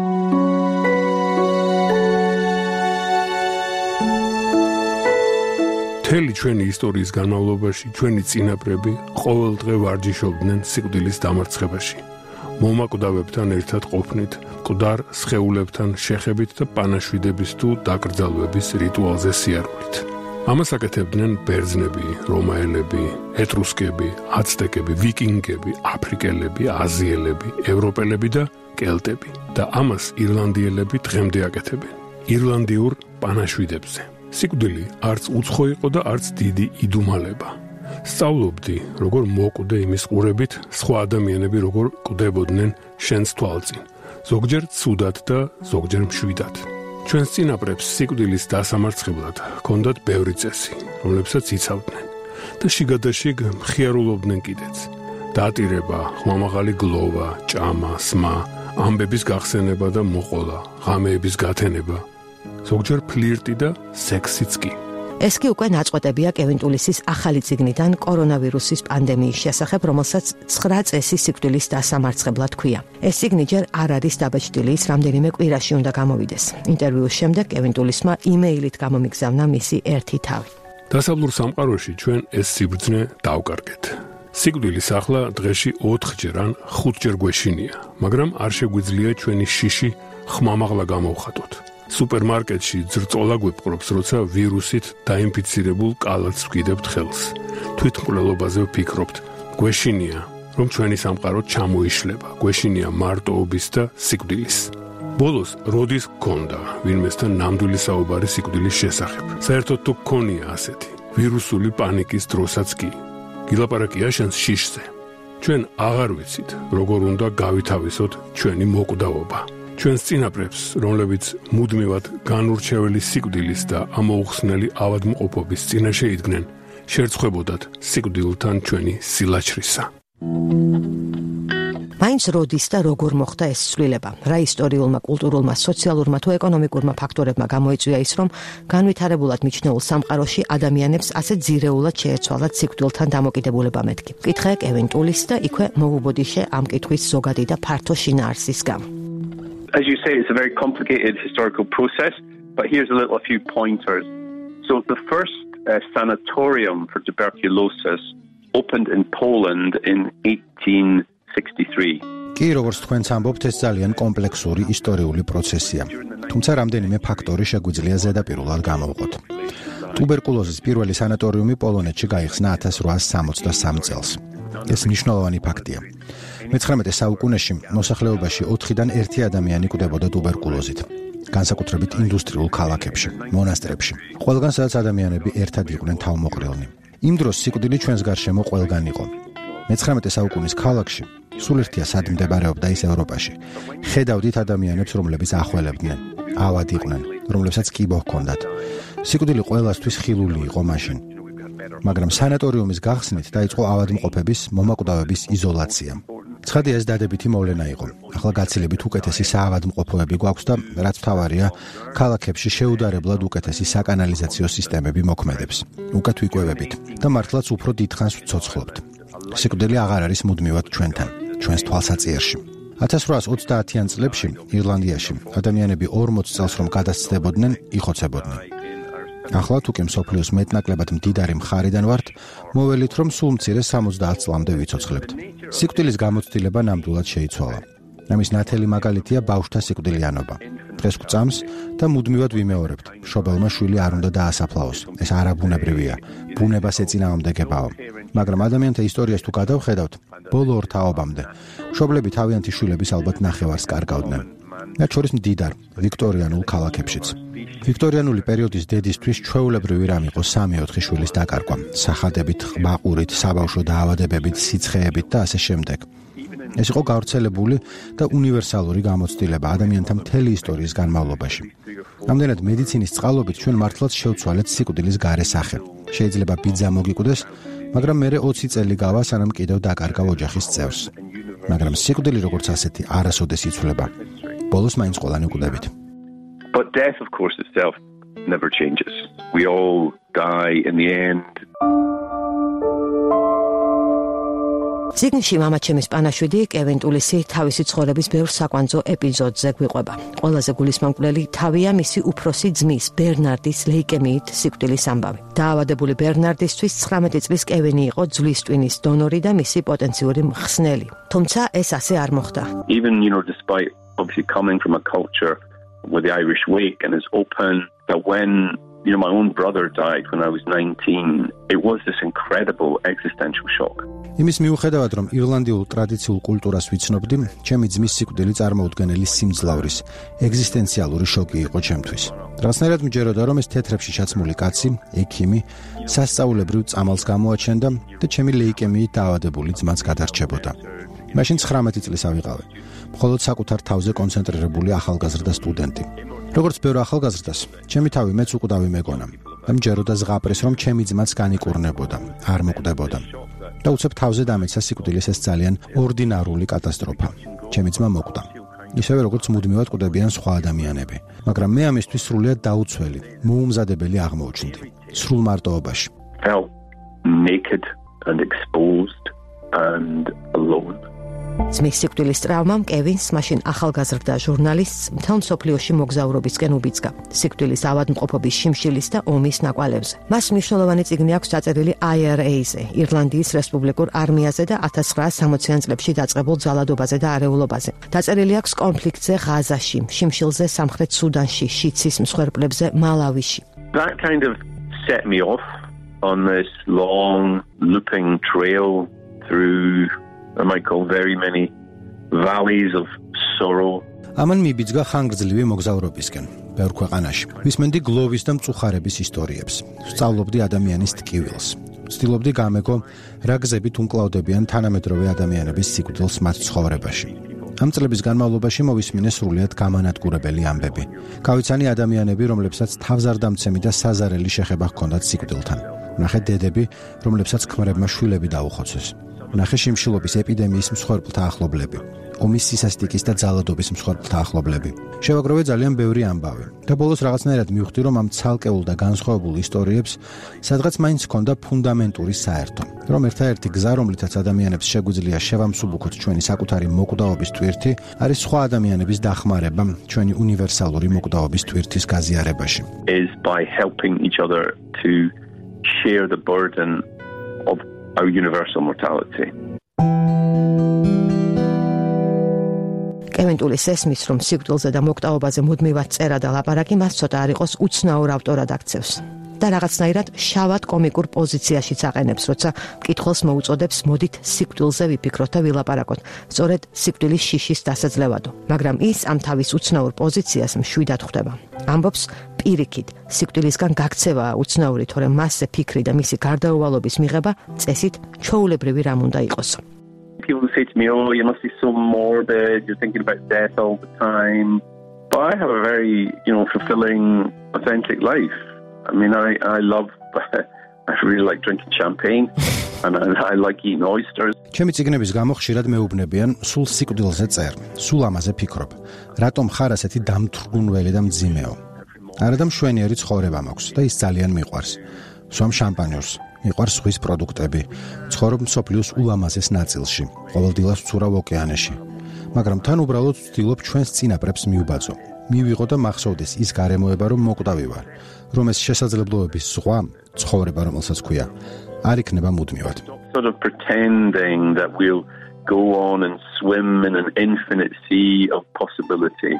მთელი ჩვენი ისტორიის განმავლობაში ჩვენი წინაპრები ყოველდღე ვარჯიშობდნენ სიკვდილის დამარცხებაში. მომაკვდავებთან ერთად ყოფნით, მკვდარ სხეულებთან შეხებით და პანაშვიდების თუ დაკრძალვების რიტუალზე სიარულით. ამას აკეთებდნენ ბერძნები, რომაელები, ეტრუსკები, აცტეკები, ვიკინგები, აფრიკელები, აზიელები, ევროპელები და კელტები. და ამას ირლანდიელები დღემდე აკეთებენ. ირლანდიურ პანაშვიდებზე. სიკვდილი არც უცხო იყო და არც დიდი იდუმალება. სწავლობდი, როგორ მოკვდე იმის ყურებით, სხვა ადამიანები როგორ კვდებოდნენ შენს თვალწინ. ზოგჯერ ცუდად და ზოგჯერ მშვიდად. ჩვენს წინაპრებს სიკვდილის დასამარცხებლად ჰქონდათ ბევრი წესი, რომლებსაც იცავდნენ და შიგადაშიგ მხიარულობდნენ კიდეც. დატირება, ხმამაღალი გლოვა, ჭამა, სმა, ამბების გახსენება და მოყოლა, ღამეების გათენება. ზოგჯერ ფლირტი და სექსიც კი. ეს კი უკვე ნაწყვეტებია კევინ ტულისის ახალი წიგნიდან კორონავირუსის პანდემიის შესახებ, რომელსაც ცხრა წესი სიკვდილის დასამარცხებლად ქვია. ეს წიგნი ჯერ არ არის დაბეჭდილი, ის რამდენიმე კვირაში უნდა გამოვიდეს. ინტერვიუს შემდეგ კევინ ტულისმა იმეილით გამომიგზავნა მისი ერთი თავი. დასავლურ სამყაროში ჩვენ ეს სიბრძნე დავკარგეთ. სიკვდილის ახლა დღეში ოთხჯერ ან ხუთჯერ გვეშინია, მაგრამ არ შეგვიძლია ჩვენი შიში ხმამაღლა გამოვხატოთ. სუპერმარკეტში ძრწოლა გვიპყრობს, როცა ვირუსით დაინფიცირებულ კალათს ვკიდებთ ხელს. თვითმკვლელობაზე ვფიქრობთ, გვეშინია, რომ ჩვენი სამყარო ჩამოიშლება, გვეშინია მარტოობის და სიკვდილის. ბოლოს როდის გქონდა ვინმესთან ნამდვილი საუბარი სიკვდილის შესახებ? საერთოდ თუ გქონია ასეთი ვირუსული პანიკის დროსაც კი. გილაპარაკია შენს შიშზე. ჩვენ აღარ ვიცით, როგორ უნდა გავითავისოთ ჩვენი მოკვდავობა. ჩვენს წინაპრებს, რომლებიც მუდმივად განურჩეველი სიკვდილის და ამოუხსნელი ავადმყოფობის წინაშე იდგნენ, შერცხვებოდათ სიკვდილთან ჩვენი სილაჩრისა. მაინც როდის და როგორ მოხდა ეს ცვლილება? რა ისტორიულმა, კულტურულმა, სოციალურმა თუ ეკონომიკურმა ფაქტორებმა გამოიწვია ის, რომ განვითარებულად მიჩნეულ სამყაროში ადამიანებს ასე ძირეულად შეეცვალათ სიკვდილთან დამოკიდებულება მეთქი. კითხე კევინ ტულის და იქვე მოვუბოდიშე ამ კითხვის ზოგადი და ფართო შინაარსის გამო. As you say, it's a very complicated historical process, but here's a little a few pointers. So the first uh, sanatorium for tuberculosis opened in Poland in eighteen sixty-three. კი, როგორც თქვენც ამბობთ, ეს ძალიან კომპლექსური ისტორიული პროცესია. თუმცა რამდენიმე ფაქტორი შეგვიძლია ზედაპირულად გამოვყოთ. ტუბერკულოზის პირველი სანატორიუმი პოლონეთში გაიხსნა ათას რვაას სამოცდასამ წელს. ეს მნიშვნელოვანი ფაქტია. მეცხრამეტე საუკუნეში მოსახლეობაში ოთხიდან ერთი ადამიანი კვდებოდა ტუბერკულოზით. განსაკუთრებით ინდუსტრიულ ქალაქებში, მონასტრებში. ყველგან სადაც ადამიანები ერთად იყვნენ თავმოყრილნი. იმ დროს სიკვდილი ჩვენს გარშემო ყველგან იყო. მეცხრამეტე საუკუნის ქალაქში, სულ ერთია სად მდებარეობდა ის ევროპაში. ხედავდით ადამიანებს, რომლებიც ახველებდნენ, ავად იყვნენ, რომლებსაც კიბო ჰქონდათ. სიკვდილი ყველასთვის ხილული იყო მაშინ. მაგრამ სანატორიუმის გახსნით დაიწყო ავადმყოფების, მომაკვდავების იზოლაცია. ცხადია, ეს დადებითი მოვლენა იყო. ახლა გაცილებით უკეთესი საავადმყოფოები გვაქვს და რაც მთავარია, ქალაქებში შეუდარებლად უკეთესი საკანალიზაციო სისტემები მოქმედებს. უკეთ ვიკვევებით და მართლაც უფრო დიდხანს ვცოცხლობთ. სიკვდილი აღარ არის მუდმივად ჩვენთან, ჩვენს თვალსაჩინოში. ათას რვაას ოცდაათიან წლებში ირლანდიაში ადამიანები ორმოც წელს რომ გადასცდებოდნენ, იხოცებოდნენ. ახლა თუ კი მსოფლიოს მეტნაკლებად მდიდარი მხარიდან ვართ, მოველით რომ სულ მცირე სამოცდაათ წლამდე ვიცოცხლებთ. სიკვდილის გამოცდილება ნამდვილად შეიცვალა. ამის ნათელი მაგალითია ბავშვთა სიკვდილიანობა. დღეს გვწამს და მუდმივად ვიმეორებთ. მშობელმა შვილი არ უნდა დაასაფლავოს. ეს არაბუნებრივია, ბუნებას ეწინააღმდეგებაო. მაგრამ ადამიანთა ისტორიას თუ გადავხედავთ, ბოლო ორ თაობამდე მშობლები თავიანთი შვილების ალბათ ნახევარს კარგავდნენ. მათ შორის მდიდარ ვიქტორიანულ ქალაქებშიც. ვიქტორიანული პერიოდის დედისთვის ჩვეულებრივი რამ იყო სამი-ოთხი შვილის დაკარგვა, სახადებით, ყმაყურით, საბავშვო დაავადებებით, სიცხეებით და ასე შემდეგ. ეს იყო გავრცელებული და უნივერსალური გამოცდილება ადამიანთა მთელი ისტორიის განმავლობაში. ამდენად მედიცინის წყალობით ჩვენ მართლაც შევცვალეთ სიკვდილის გარესახე. შეიძლება ბიძა მოგიკვდეს, მაგრამ მერე ოცი წელი გავა, სანამ კიდევ დაკარგავ ოჯახის წევრს. მაგრამ სიკვდილი როგორც ასეთი არასოდეს იცვლება. ბოლოს მაინც ყველანი ვკვდებით. But death, of course, itself never changes. We all die in the end. ციგნში მამაჩემის პანაშვიდი კევინ ტულისი თავისი ცხოვრების ბევრ საკვანძო ეპიზოდზე გვიყვება. ყველაზე გულისმომკვლელი თავია მისი უფროსი ძმის ბერნარდის ლეიკემიით სიკვდილის ამბავი. დაავადებული ბერნარდისთვის ცხრამეტი წლის კევინი იყო ძვლის ტვინის დონორი და მისი პოტენციური მხსნელი. თუმცა ეს ასე არ მოხდა. Even, you know, despite obviously coming from a culture with the Irish wake and is open, that when, you know, my own brother died when I was nineteen, it was this incredible existential shock. იმის მიუხედავად, რომ ირლანდიულ ტრადიციულ კულტურას ვიცნობდი, ჩემი ძმის სიკვდილი წარმოუდგენელი სიმძლავრის, ეგზისტენციალური შოკი იყო ჩემთვის. რაღაცნაირად მჯეროდა, რომ ეს თეთრებში ჩაცმული კაცი, ექიმი, სასწაულებრივ წამალს გამოაჩენდა და ჩემი ლეიკემიით დაავადებული ძმაც გადარჩებოდა. მაშინ ცხრამეტი წლის ავიყავი. მხოლოდ საკუთარ თავზე კონცენტრირებული ახალგაზრდა სტუდენტი. როგორც ბევრ ახალგაზრდას, ჩემი თავი მეც უკვდავი მეგონა და მჯეროდა ზღაპრის, რომ ჩემი ძმაც განიკურნებოდა, არ მოკვდებოდა. და უცებ თავზე დამეცა სიკვდილის ეს ძალიან ორდინარული კატასტროფა. ჩემი ძმა მოკვდა. ისევე როგორც მუდმივად კვდებიან სხვა ადამიანები. მაგრამ მე ამისთვის სრულიად დაუცველი, მოუმზადებელი აღმოჩნდი. სრულ მარტოობაში. Felt naked and exposed and alone. ძმის სიკვდილის ტრავმამ კევინს მაშინ ახალგაზრდა ჟურნალისტს მთელ მსოფლიოში მოგზაურობისკენ უბიძგა. სიკვდილის ავადმყოფობის შიმშილის და ომის ნაკვალევზე. მას მნიშვნელოვანი წიგნი აქვს დაწერილი I R A-ზე, ირლანდიის რესპუბლიკურ არმიაზე და ათას ცხრაას სამოციან წლებში დაწყებულ ძალადობაზე და არეულობაზე. დაწერილი აქვს კონფლიქტზე ღაზაში, შიმშილზე სამხრეთ სუდანში, შიცის მსხვერპლებზე მალავიში. That kind of set me off on this long looping trail through, I might call, very many valleys of sorrow. ამან მიბიძგა ხანგრძლივი მოგზაურობისკენ ბევრ ქვეყანაში. ვისმენდი გლოვის და მწუხარების ისტორიებს. ვსწავლობდი ადამიანის ტკივილს. ვცდილობდი გამეგო რა გზებით უმკლავდებიან თანამედროვე ადამიანების სიკვდილს მათ ცხოვრებაში. ამ წლების განმავლობაში მოვისმინე სრულიად გამანადგურებელი ამბები. გავიცანი ადამიანები, რომლებსაც თავზარდამცემი და საზარელი შეხება ჰქონდათ სიკვდილთან. ვნახე დედები, რომლებსაც ქმრებმა შვილები დაუხოცეს. ვნახე შიმშილობის ეპიდემიის მსხვერპლთა ახლობლები, ომის სისასტიკის და ძალადობის მსხვერპლთა ახლობლები. შევაგროვე ძალიან ბევრი ამბავი და ბოლოს რაღაცნაირად მივხვდი, რომ ამ ცალკეულ და განსხვავებულ ისტორიებს სადღაც მაინც ჰქონდა ფუნდამენტური საერთო, რომ ერთადერთი გზა, რომლითაც ადამიანებს შეგვიძლია შევამსუბუქოთ ჩვენი საკუთარი მოკვდავობის ტვირთი, არის სხვა ადამიანების დახმარება ჩვენი უნივერსალური მოკვდავობის ტვირთის გაზიარებაში. Is by helping each other to share the burden of our universal mortality. კევინ ტულის ესმის, რომ სიკვდილზე და მოკვდავობაზე მუდმივად წერა და ლაპარაკი მას ცოტა არ იყოს უცნაურ ავტორად აქცევს. და რაღაცნაირად შავად კომიკურ პოზიციაშიც აყენებს, როცა მკითხველს მოუწოდებს მოდით სიკვდილზე ვიფიქროთ და ვილაპარაკოთ, სწორედ სიკვდილის შიშის დასაძლევადო. მაგრამ ის ამ თავის უცნაურ პოზიციას მშვიდად ხვდება. ამბობს პირიქით, სიკვდილისგან გაქცევაა უცნაური, თორემ მასზე ფიქრი და მისი გარდაუვალობის მიღება წესით ჩვეულებრივი რამ უნდა იყოს. People say to me, oh, you must be so morbid, you're thinking about death all the time. But I have a very, you know, fulfilling, authentic life. I mean, I, I love, I really like drinking champagne and I, I like eating oysters. ჩემი წიგნების გამო ხშირად მეუბნებიან, სულ სიკვდილზე წერ, სულ ამაზე ფიქრობ. რატომ ხარ ასეთი დამთრგუნველი და მძიმეო? არა და მშვენიერი ცხოვრება მაქვს და ის ძალიან მიყვარს. სვამ შამპანიურს, მიყვარს ზღვის პროდუქტები, ცხოვრობ მსოფლიოს ულამაზეს ნაწილში, ყოველდღიურად ვცურავ ოკეანეში. მაგრამ თან უბრალოდ ვცდილობ ჩვენს წინაპრებს მიუბაძო. მივიღო და მახსოვდეს ის გარემოება, რომ მოკვდავი ვარ, რომ ეს შესაძლებლობების ზღვა, ცხოვრება, რომელსაც ქვია, არ იქნება მუდმივად. Sort of pretending that we'll go on and swim in an infinite sea of possibility.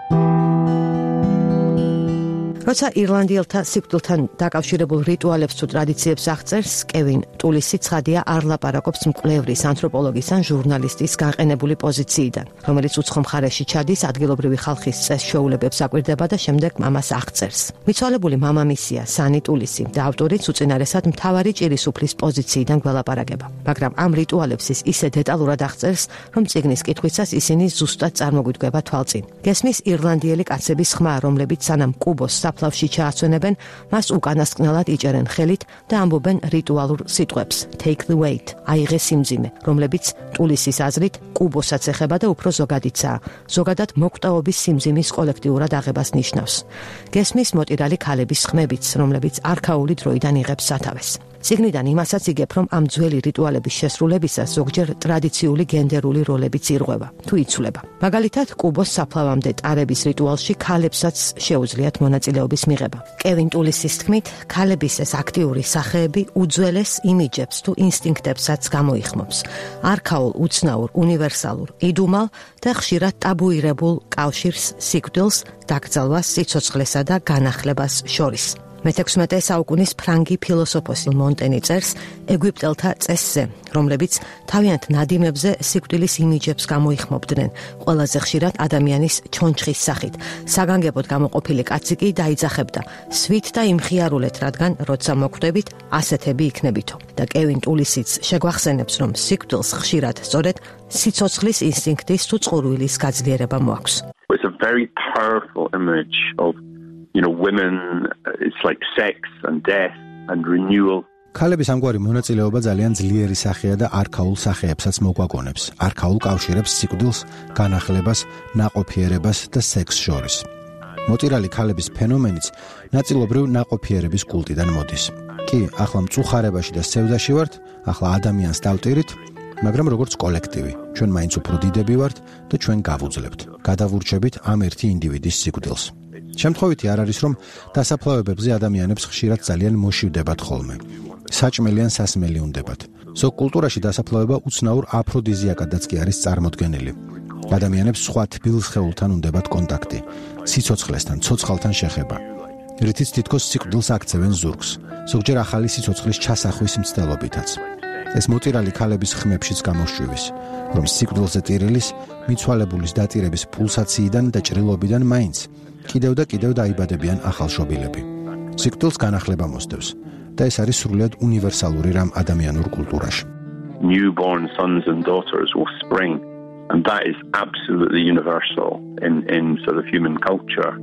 როცა ირლანდიელთა სიკვდილთან დაკავშირებულ რიტუალებს თუ ტრადიციებს აღწერს, კევინ ტულისი ცხადია არ ლაპარაკობს მკვლევრის, ანთროპოლოგის ან ჟურნალისტის განყენებული პოზიციიდან, რომელიც უცხო მხარეში ჩადის, ადგილობრივი ხალხის წეს-ჩვეულებებს აკვირდება და შემდეგ მამას აღწერს. მიცვალებული მამამისია სანი ტულისი და ავტორიც უწინარესად მთავარი ჭირისუფლის პოზიციიდან გველაპარაკება. მაგრამ ამ რიტუალებს ის ისე დეტალურად აღწერს, რომ წიგნის კითხვისას ისინი ზუსტად წარმოგვიდგება თვალწინ. გესმის ირლანდიელი კაცების ხმა, რომლებიც სანამ კუბოს საფლავში ჩააცვენებენ, მას უკანასკნელად იჭერენ ხელით და ამბობენ რიტუალურ სიტყვებს take the weight, აიღე სიმძიმე, რომლებიც ტულისის აზრით კუბოსაც ეხება და უფრო ზოგადიცაა, ზოგადად მოკვდავობის სიმძიმის კოლექტიურად აღებას ნიშნავს. გესმის მოტირალი ქალების ხმებიც, რომლებიც არქაული დროიდან იღებს სათავეს. წიგნიდან იმასაც იგებ, რომ ამ ძველი რიტუალების შესრულებისას ზოგჯერ ტრადიციული გენდერული როლებიც ირღვევა, თუ იცვლება. მაგალითად, კუბოს საფლავამდე ტარების რიტუალში ქალებსაც შეუძლიათ მონაწილეობის მიღება. კევინ ტულისის თქმით, ქალების ეს აქტიური სახეები უძველეს იმიჯებს თუ ინსტინქტებსაც გამოიხმობს. არქაულ, უცნაურ, უნივერსალურ, იდუმალ და ხშირად ტაბუირებულ კავშირს სიკვდილს, დაკრძალვას, სიცოცხლესა და განახლებას შორის. მეთექვსმეტე საუკუნის ფრანგი ფილოსოფოსი მონტენი წერს ეგვიპტელთა წესზე, რომლებიც თავიანთ ნადიმებზე სიკვდილის იმიჯებს გამოიხმობდნენ, ყველაზე ხშირად ადამიანის ჩონჩხის სახით. საგანგებოდ გამოყოფილი კაცი კი დაიძახებდა, სვით და იმხიარულეთ, რადგან როცა მოკვდებით, ასეთები იქნებითო. და კევინ ტულისიც შეგვახსენებს, რომ სიკვდილს ხშირად სწორედ სიცოცხლის ინსტინქტის თუ წყურვილის გაძლიერება მოაქვს. It's a very powerful image of You know, women, it's like sex and death and renewal. ქალების ამგვარი მონაწილეობა ძალიან ძლიერი სახეა და არქაულ სახეებსაც მოგვაგონებს. არქაულ კავშირებს სიკვდილს, განახლებას, ნაყოფიერებას და სექსს შორის. მოტირალი ქალების ფენომენიც ნაწილობრივ ნაყოფიერების კულტიდან მოდის. კი, ახლა მწუხარებაში და სევდაში ვართ, ახლა ადამიანს დავტირით, მაგრამ როგორც კოლექტივი, ჩვენ მაინც უფრო დიდები ვართ და ჩვენ გავუძლებთ. გადავურჩებით ამ ერთი ინდივიდის სიკვდილს. შემთხვევითი არ არის, რომ დასაფლავებებზე ადამიანებს ხშირად ძალიან მოშივდებათ ხოლმე. საჭმელი ან სასმელი უნდებათ. ზოგ კულტურაში დასაფლავება უცნაურ აფროდიზიაკადაც კი არის წარმოდგენილი. ადამიანებს სხვა თბილ სხეულთან უნდებათ კონტაქტი, სიცოცხლესთან, ცოცხალთან შეხება. რითიც თითქოს სიკვდილს აქცევენ ზურგს, ზოგჯერ ახალი სიცოცხლის ჩასახვის მცდელობითაც. ეს მოტირალი ქალების ხმებშიც გამოშვივის, რომ სიკვდილზე ტირილის, მიცვალებულის დატირების პულსაციიდან და ჭრილობიდან მაინც კიდევ და კიდევ დაიბადებიან ახალშობილები. სიკვდილს განახლება მოსდევს და ეს არის სრულიად უნივერსალური რამ ადამიანურ კულტურაში. Newborn sons and daughters will spring, and that is absolutely universal in in sort of human culture.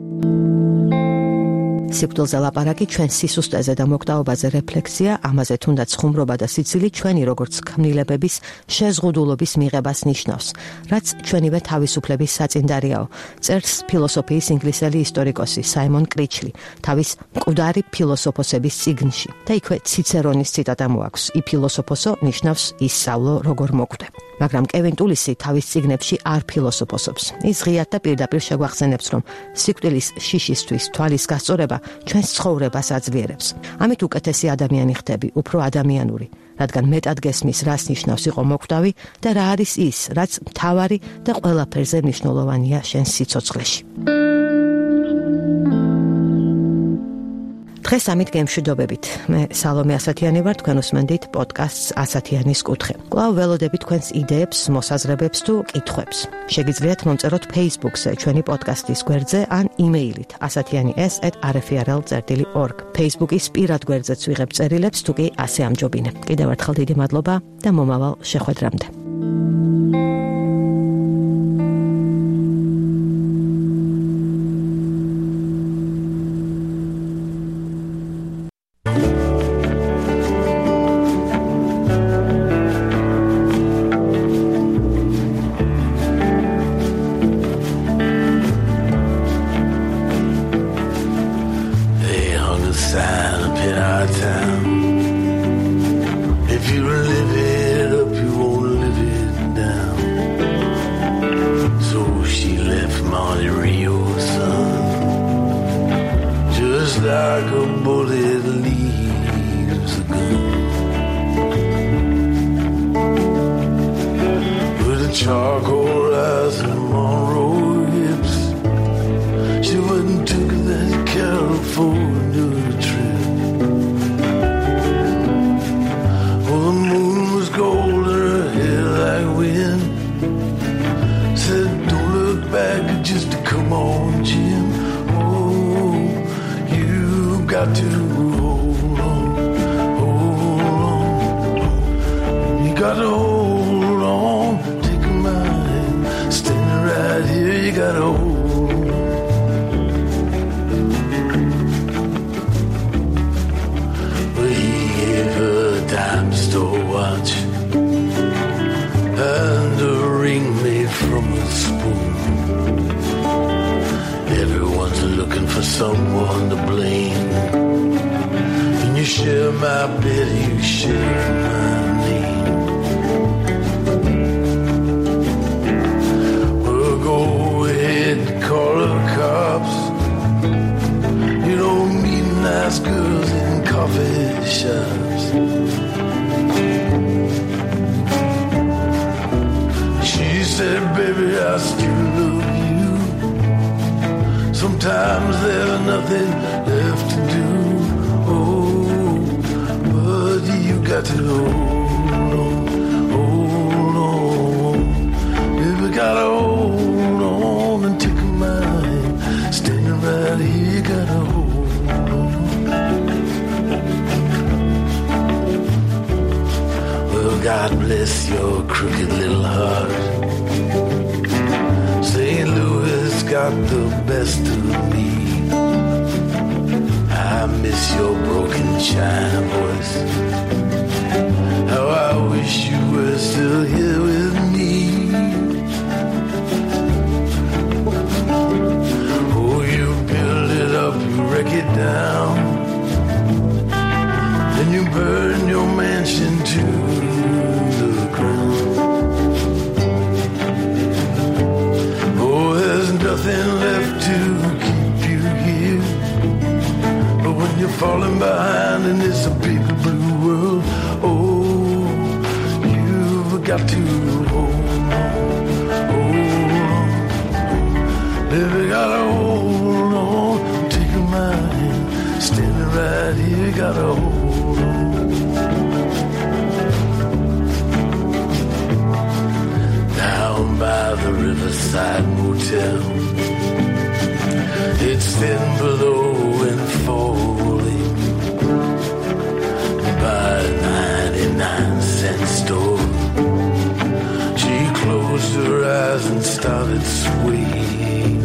სიკვდილზე ლაპარაკი ჩვენ სისუსტეზე და მოკვდავობაზე რეფლექსია, ამაზე თუნდაც ხუმრობა და სიცილი ჩვენი როგორც ქმნილებების შეზღუდულობის მიღებას ნიშნავს, რაც ჩვენივე თავისუფლების საწინდარიაო. წერს ფილოსოფიის ინგლისელი ისტორიკოსი საიმონ კრიჩლი თავის მკვდარი ფილოსოფოსების წიგნში და იქვე ციცერონის ციტატა მოაქვს: "I ფილოსოფოსო ნიშნავს ისწავლო როგორ მოკვდე." მაგრამ კევინ ტულისი თავის წიგნებში არ ფილოსოფოსობს. ის ღიად და პირდაპირ შეგვახსენებს, რომ სიკვდილის შიშისთვის თვალის გასწორება ჩვენს ცხოვრებას აძლიერებს. ამით უკეთესი ადამიანი ხდები, უფრო ადამიანური, რადგან მეტად გესმის, რას ნიშნავს იყო მოკვდავი და რა არის ის, რაც მთავარი და ყველაფერზე მნიშვნელოვანია შენ სიცოცხლეში. დღეს ამით გემშვიდობებით. მე სალომე ასათიანი ვარ, თქვენ უსმენთ პოდკასტს ასათიანის კუთხე. კვლავ ველოდებით თქვენს იდეებს, მოსაზრებებს თუ კითხვებს. შეგიძლიათ მომწეროთ Facebook-ზე ჩვენი პოდკასტის გვერდზე ან იმეილით ასათიანი ეს at r f r l dot org. Facebook-ის პირად გვერდზეც ვიღებ წერილებს, თუ კი ასე ამჯობინებ. კიდევ ერთხელ დიდი მადლობა და მომავალ შეხვედრამდე. Like a bullet leaves a gun, with a charcoal rising on her hips. She wouldn't took that California trip. Oh, the moon was gold and her hair like wind. Said, don't look back, just to come on, Jim. Got to hold on, hold on. You got to hold on, take my hand, standing right here. You got to hold on. Well, he gave her a dime store watch and a ring made from a spoon. Everyone's looking for someone to blame. When you share my bed, you share my name. Well, go ahead and call the cops. You don't meet nice girls in coffee shops. She said, baby, I still love you. Sometimes there's nothing left to do. Oh, but you got to hold on, hold on. Baby, gotta hold on and take my hand. Standing right here, you gotta hold on. Well, God bless your crooked little heart. Saint Louis got the best of me. I miss your broken China voice. How I wish you were still here with me. Oh, you build it up, you wreck it down, then you burn your mansion to the ground. Nothing left to keep you here. But when you're falling behind in this big blue world, oh, you've got to hold on, hold on. Baby, gotta hold on, take my hand, standing right here, gotta hold on. Down by the Riverside Motel, it's thin below and falling by a ninety-nine cent store. She closed her eyes and started swaying,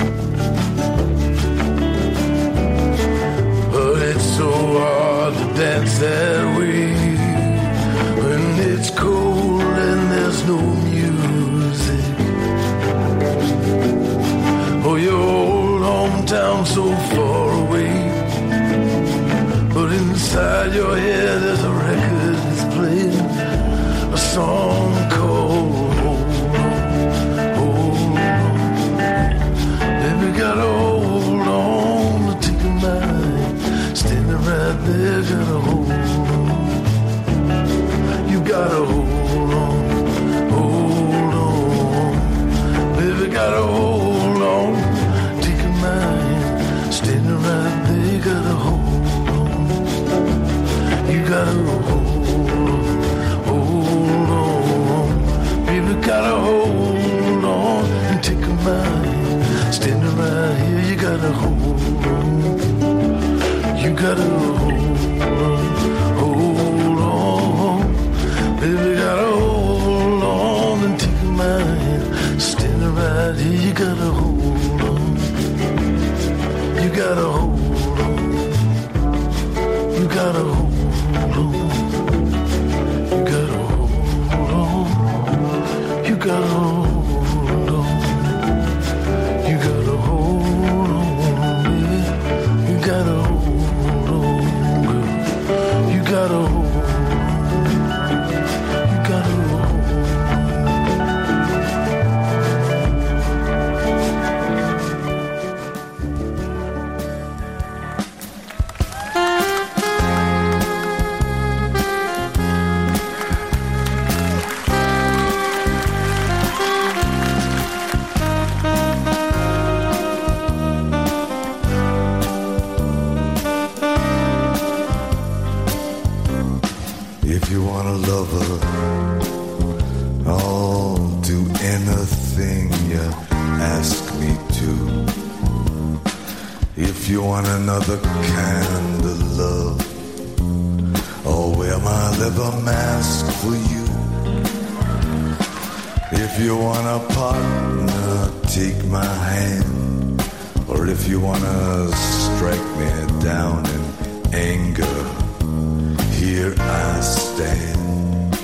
but it's so hard to dance that way when it's cold and there's no music. Oh, your old hometown so far away, but inside your head there's a record that's playing a song called Hold On, Hold On. Baby, gotta hold on to take a mind, standing right there, gotta hold on. You gotta hold on, hold on. Baby, gotta hold on, take a mind, standing right there, gotta hold on. gotta hold on, hold on. Baby, gotta hold on and take a mind. Standing right here, you gotta hold on. You gotta hold on, hold on. Baby, gotta hold on and take a mind. Standing right here, you gotta hold on. You gotta hold on. You gotta hold on. You gotta hold on. You gotta hold on. You gotta hold on, baby. You gotta hold on, girl. You gotta hold on. You gotta hold on. If you want a lover, I'll do anything you ask me to. If you want another kind of love, I'll wear my leather mask for you. If you want a partner, take my hand. Or if you want to strike me down in anger, here I stand.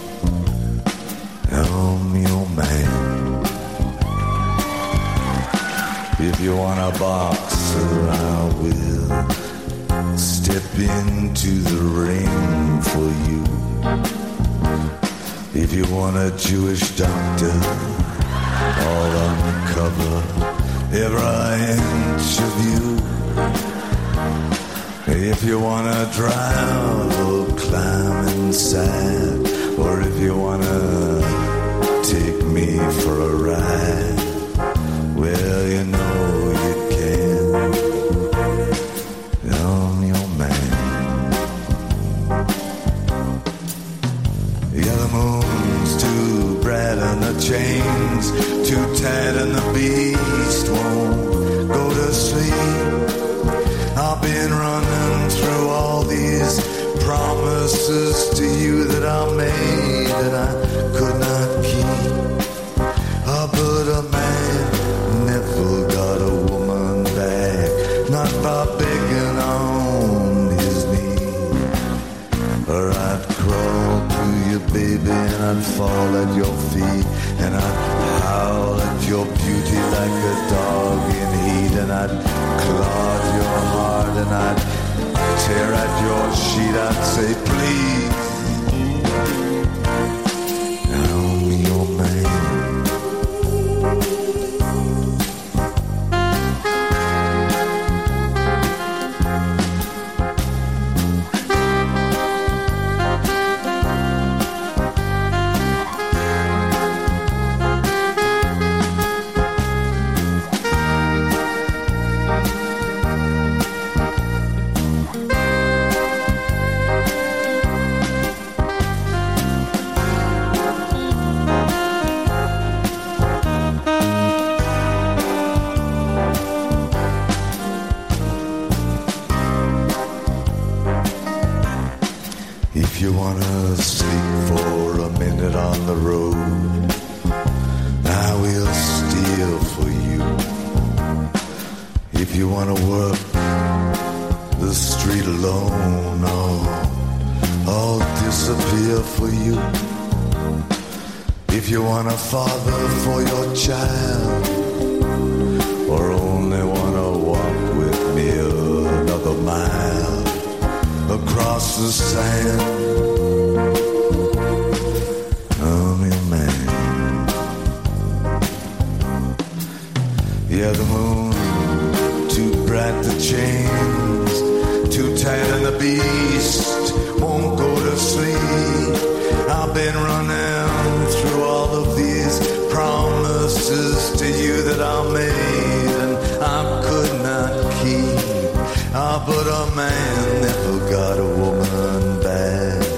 I'm your man. If you want a boxer, I will step into the ring for you. If you want a Jewish doctor, I'll uncover every inch of you. If you wanna drive or climb inside, or if you wanna take me for a ride, well, you know you can. I'm your man. Yeah, the moon's too bright and the chains too tight and the beast won't go to sleep. I've been running through all these promises to you that I made that I could not keep. Oh, but a man never got a woman back, not by begging on his knees. Or I'd crawl to you, baby, and I'd fall at your feet, and I'd howl at your beauty like a dog in heat, and I'd clog your heart, and I'd tear at your sheet. I'd say, please, I'm your man. If you wanna sleep for a minute on the road, I will steal for you. If you wanna work the street alone, oh, I'll disappear for you. If you want a father for your child, or only wanna walk with me another mile across the sand, I'm your man. Yeah, the moon too bright, the chains too tight, and the beast won't go to sleep. I've been running through all of these promises to you that I made and I could not keep. Ah, but a man never got a woman back,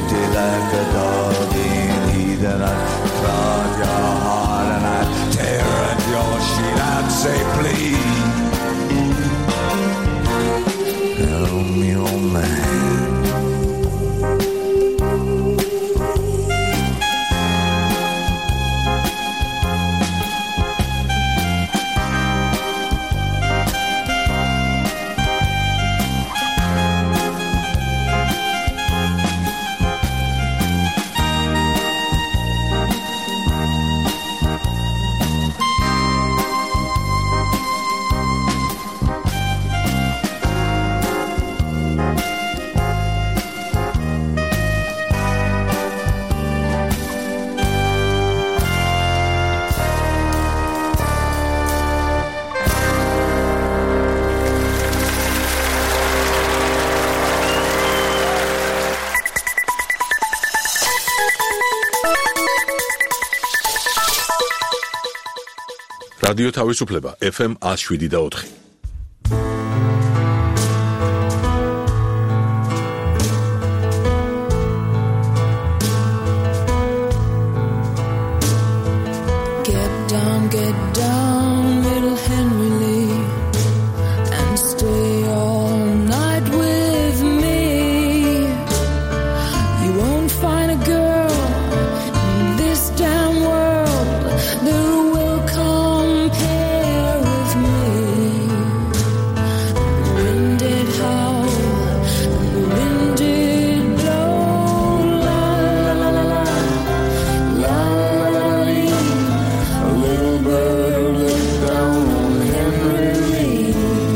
safety like a dog in heat, and I'd clog your heart and I'd tear at your sheet. I'd say, please, help me, old man. რადიო თავისუფლება ეფ ემ one oh seven და four. Get down, get down, little Henry Lee, and stay all night with me. You won't find a girl in this damn world that will compare with me. The wind did howl and the wind did blow, la la la la la la la la. A little bird looked down on Henry Lee.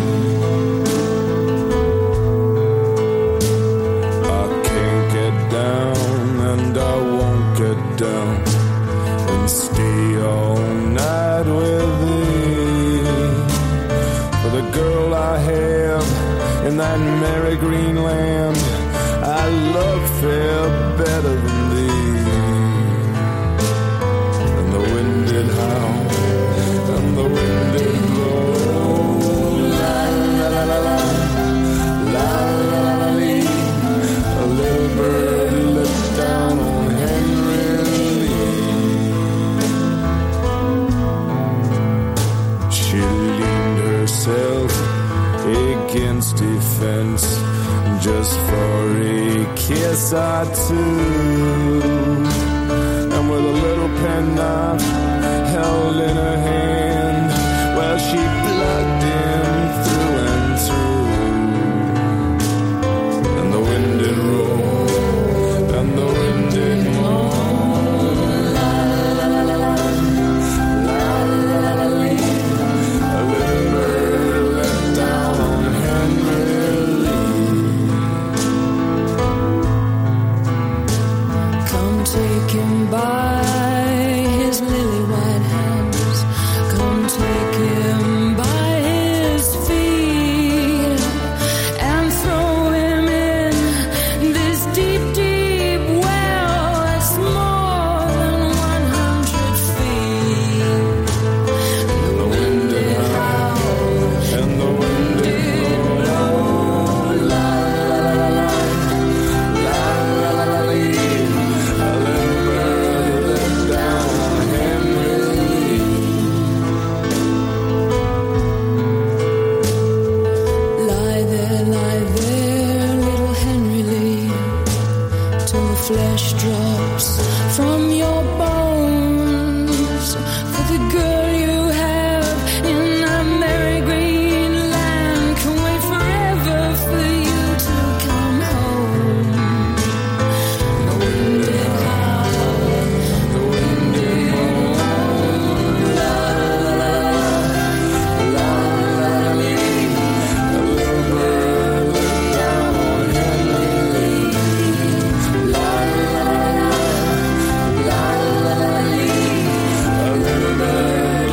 I can't get down and I won't get down and stay all night with thee. For the girl I have in that merry green land, I love fair better than thee. And the wind did howl and the wind did blow, la la la la la la la la lee. A little bird looked down on Henry Lee. She leaned herself against a fence just for a kiss or two, and with a little penknife held in her hand, well, she plugged him through and through. And the wind did roll and the wind did moan, la la la la la la la la la lee. A little bird let down on Henry Lee. Come take him by his lily white hands. Come take him by his feet and throw him in this deep, deep well that's more than one hundred feet. And the wind did howl And the wind did blow, la la la la la la la la lee. A little bird let down on Henry Lee. Lie there, lie there, little Henry Lee, till the flesh drops from your bones. For the girl you have in that merry green land can wait forever for you to come home. The wind did howl, the wind did moan, la la la la la la lee. A little bird let down on Henry Lee. La la la la la la lee. A little bird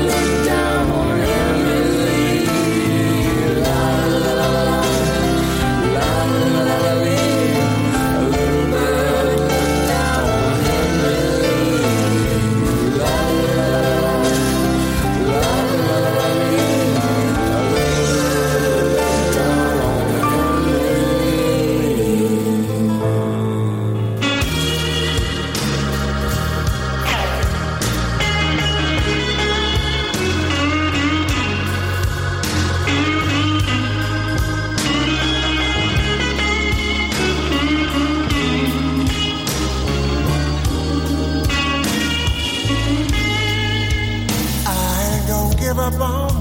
up on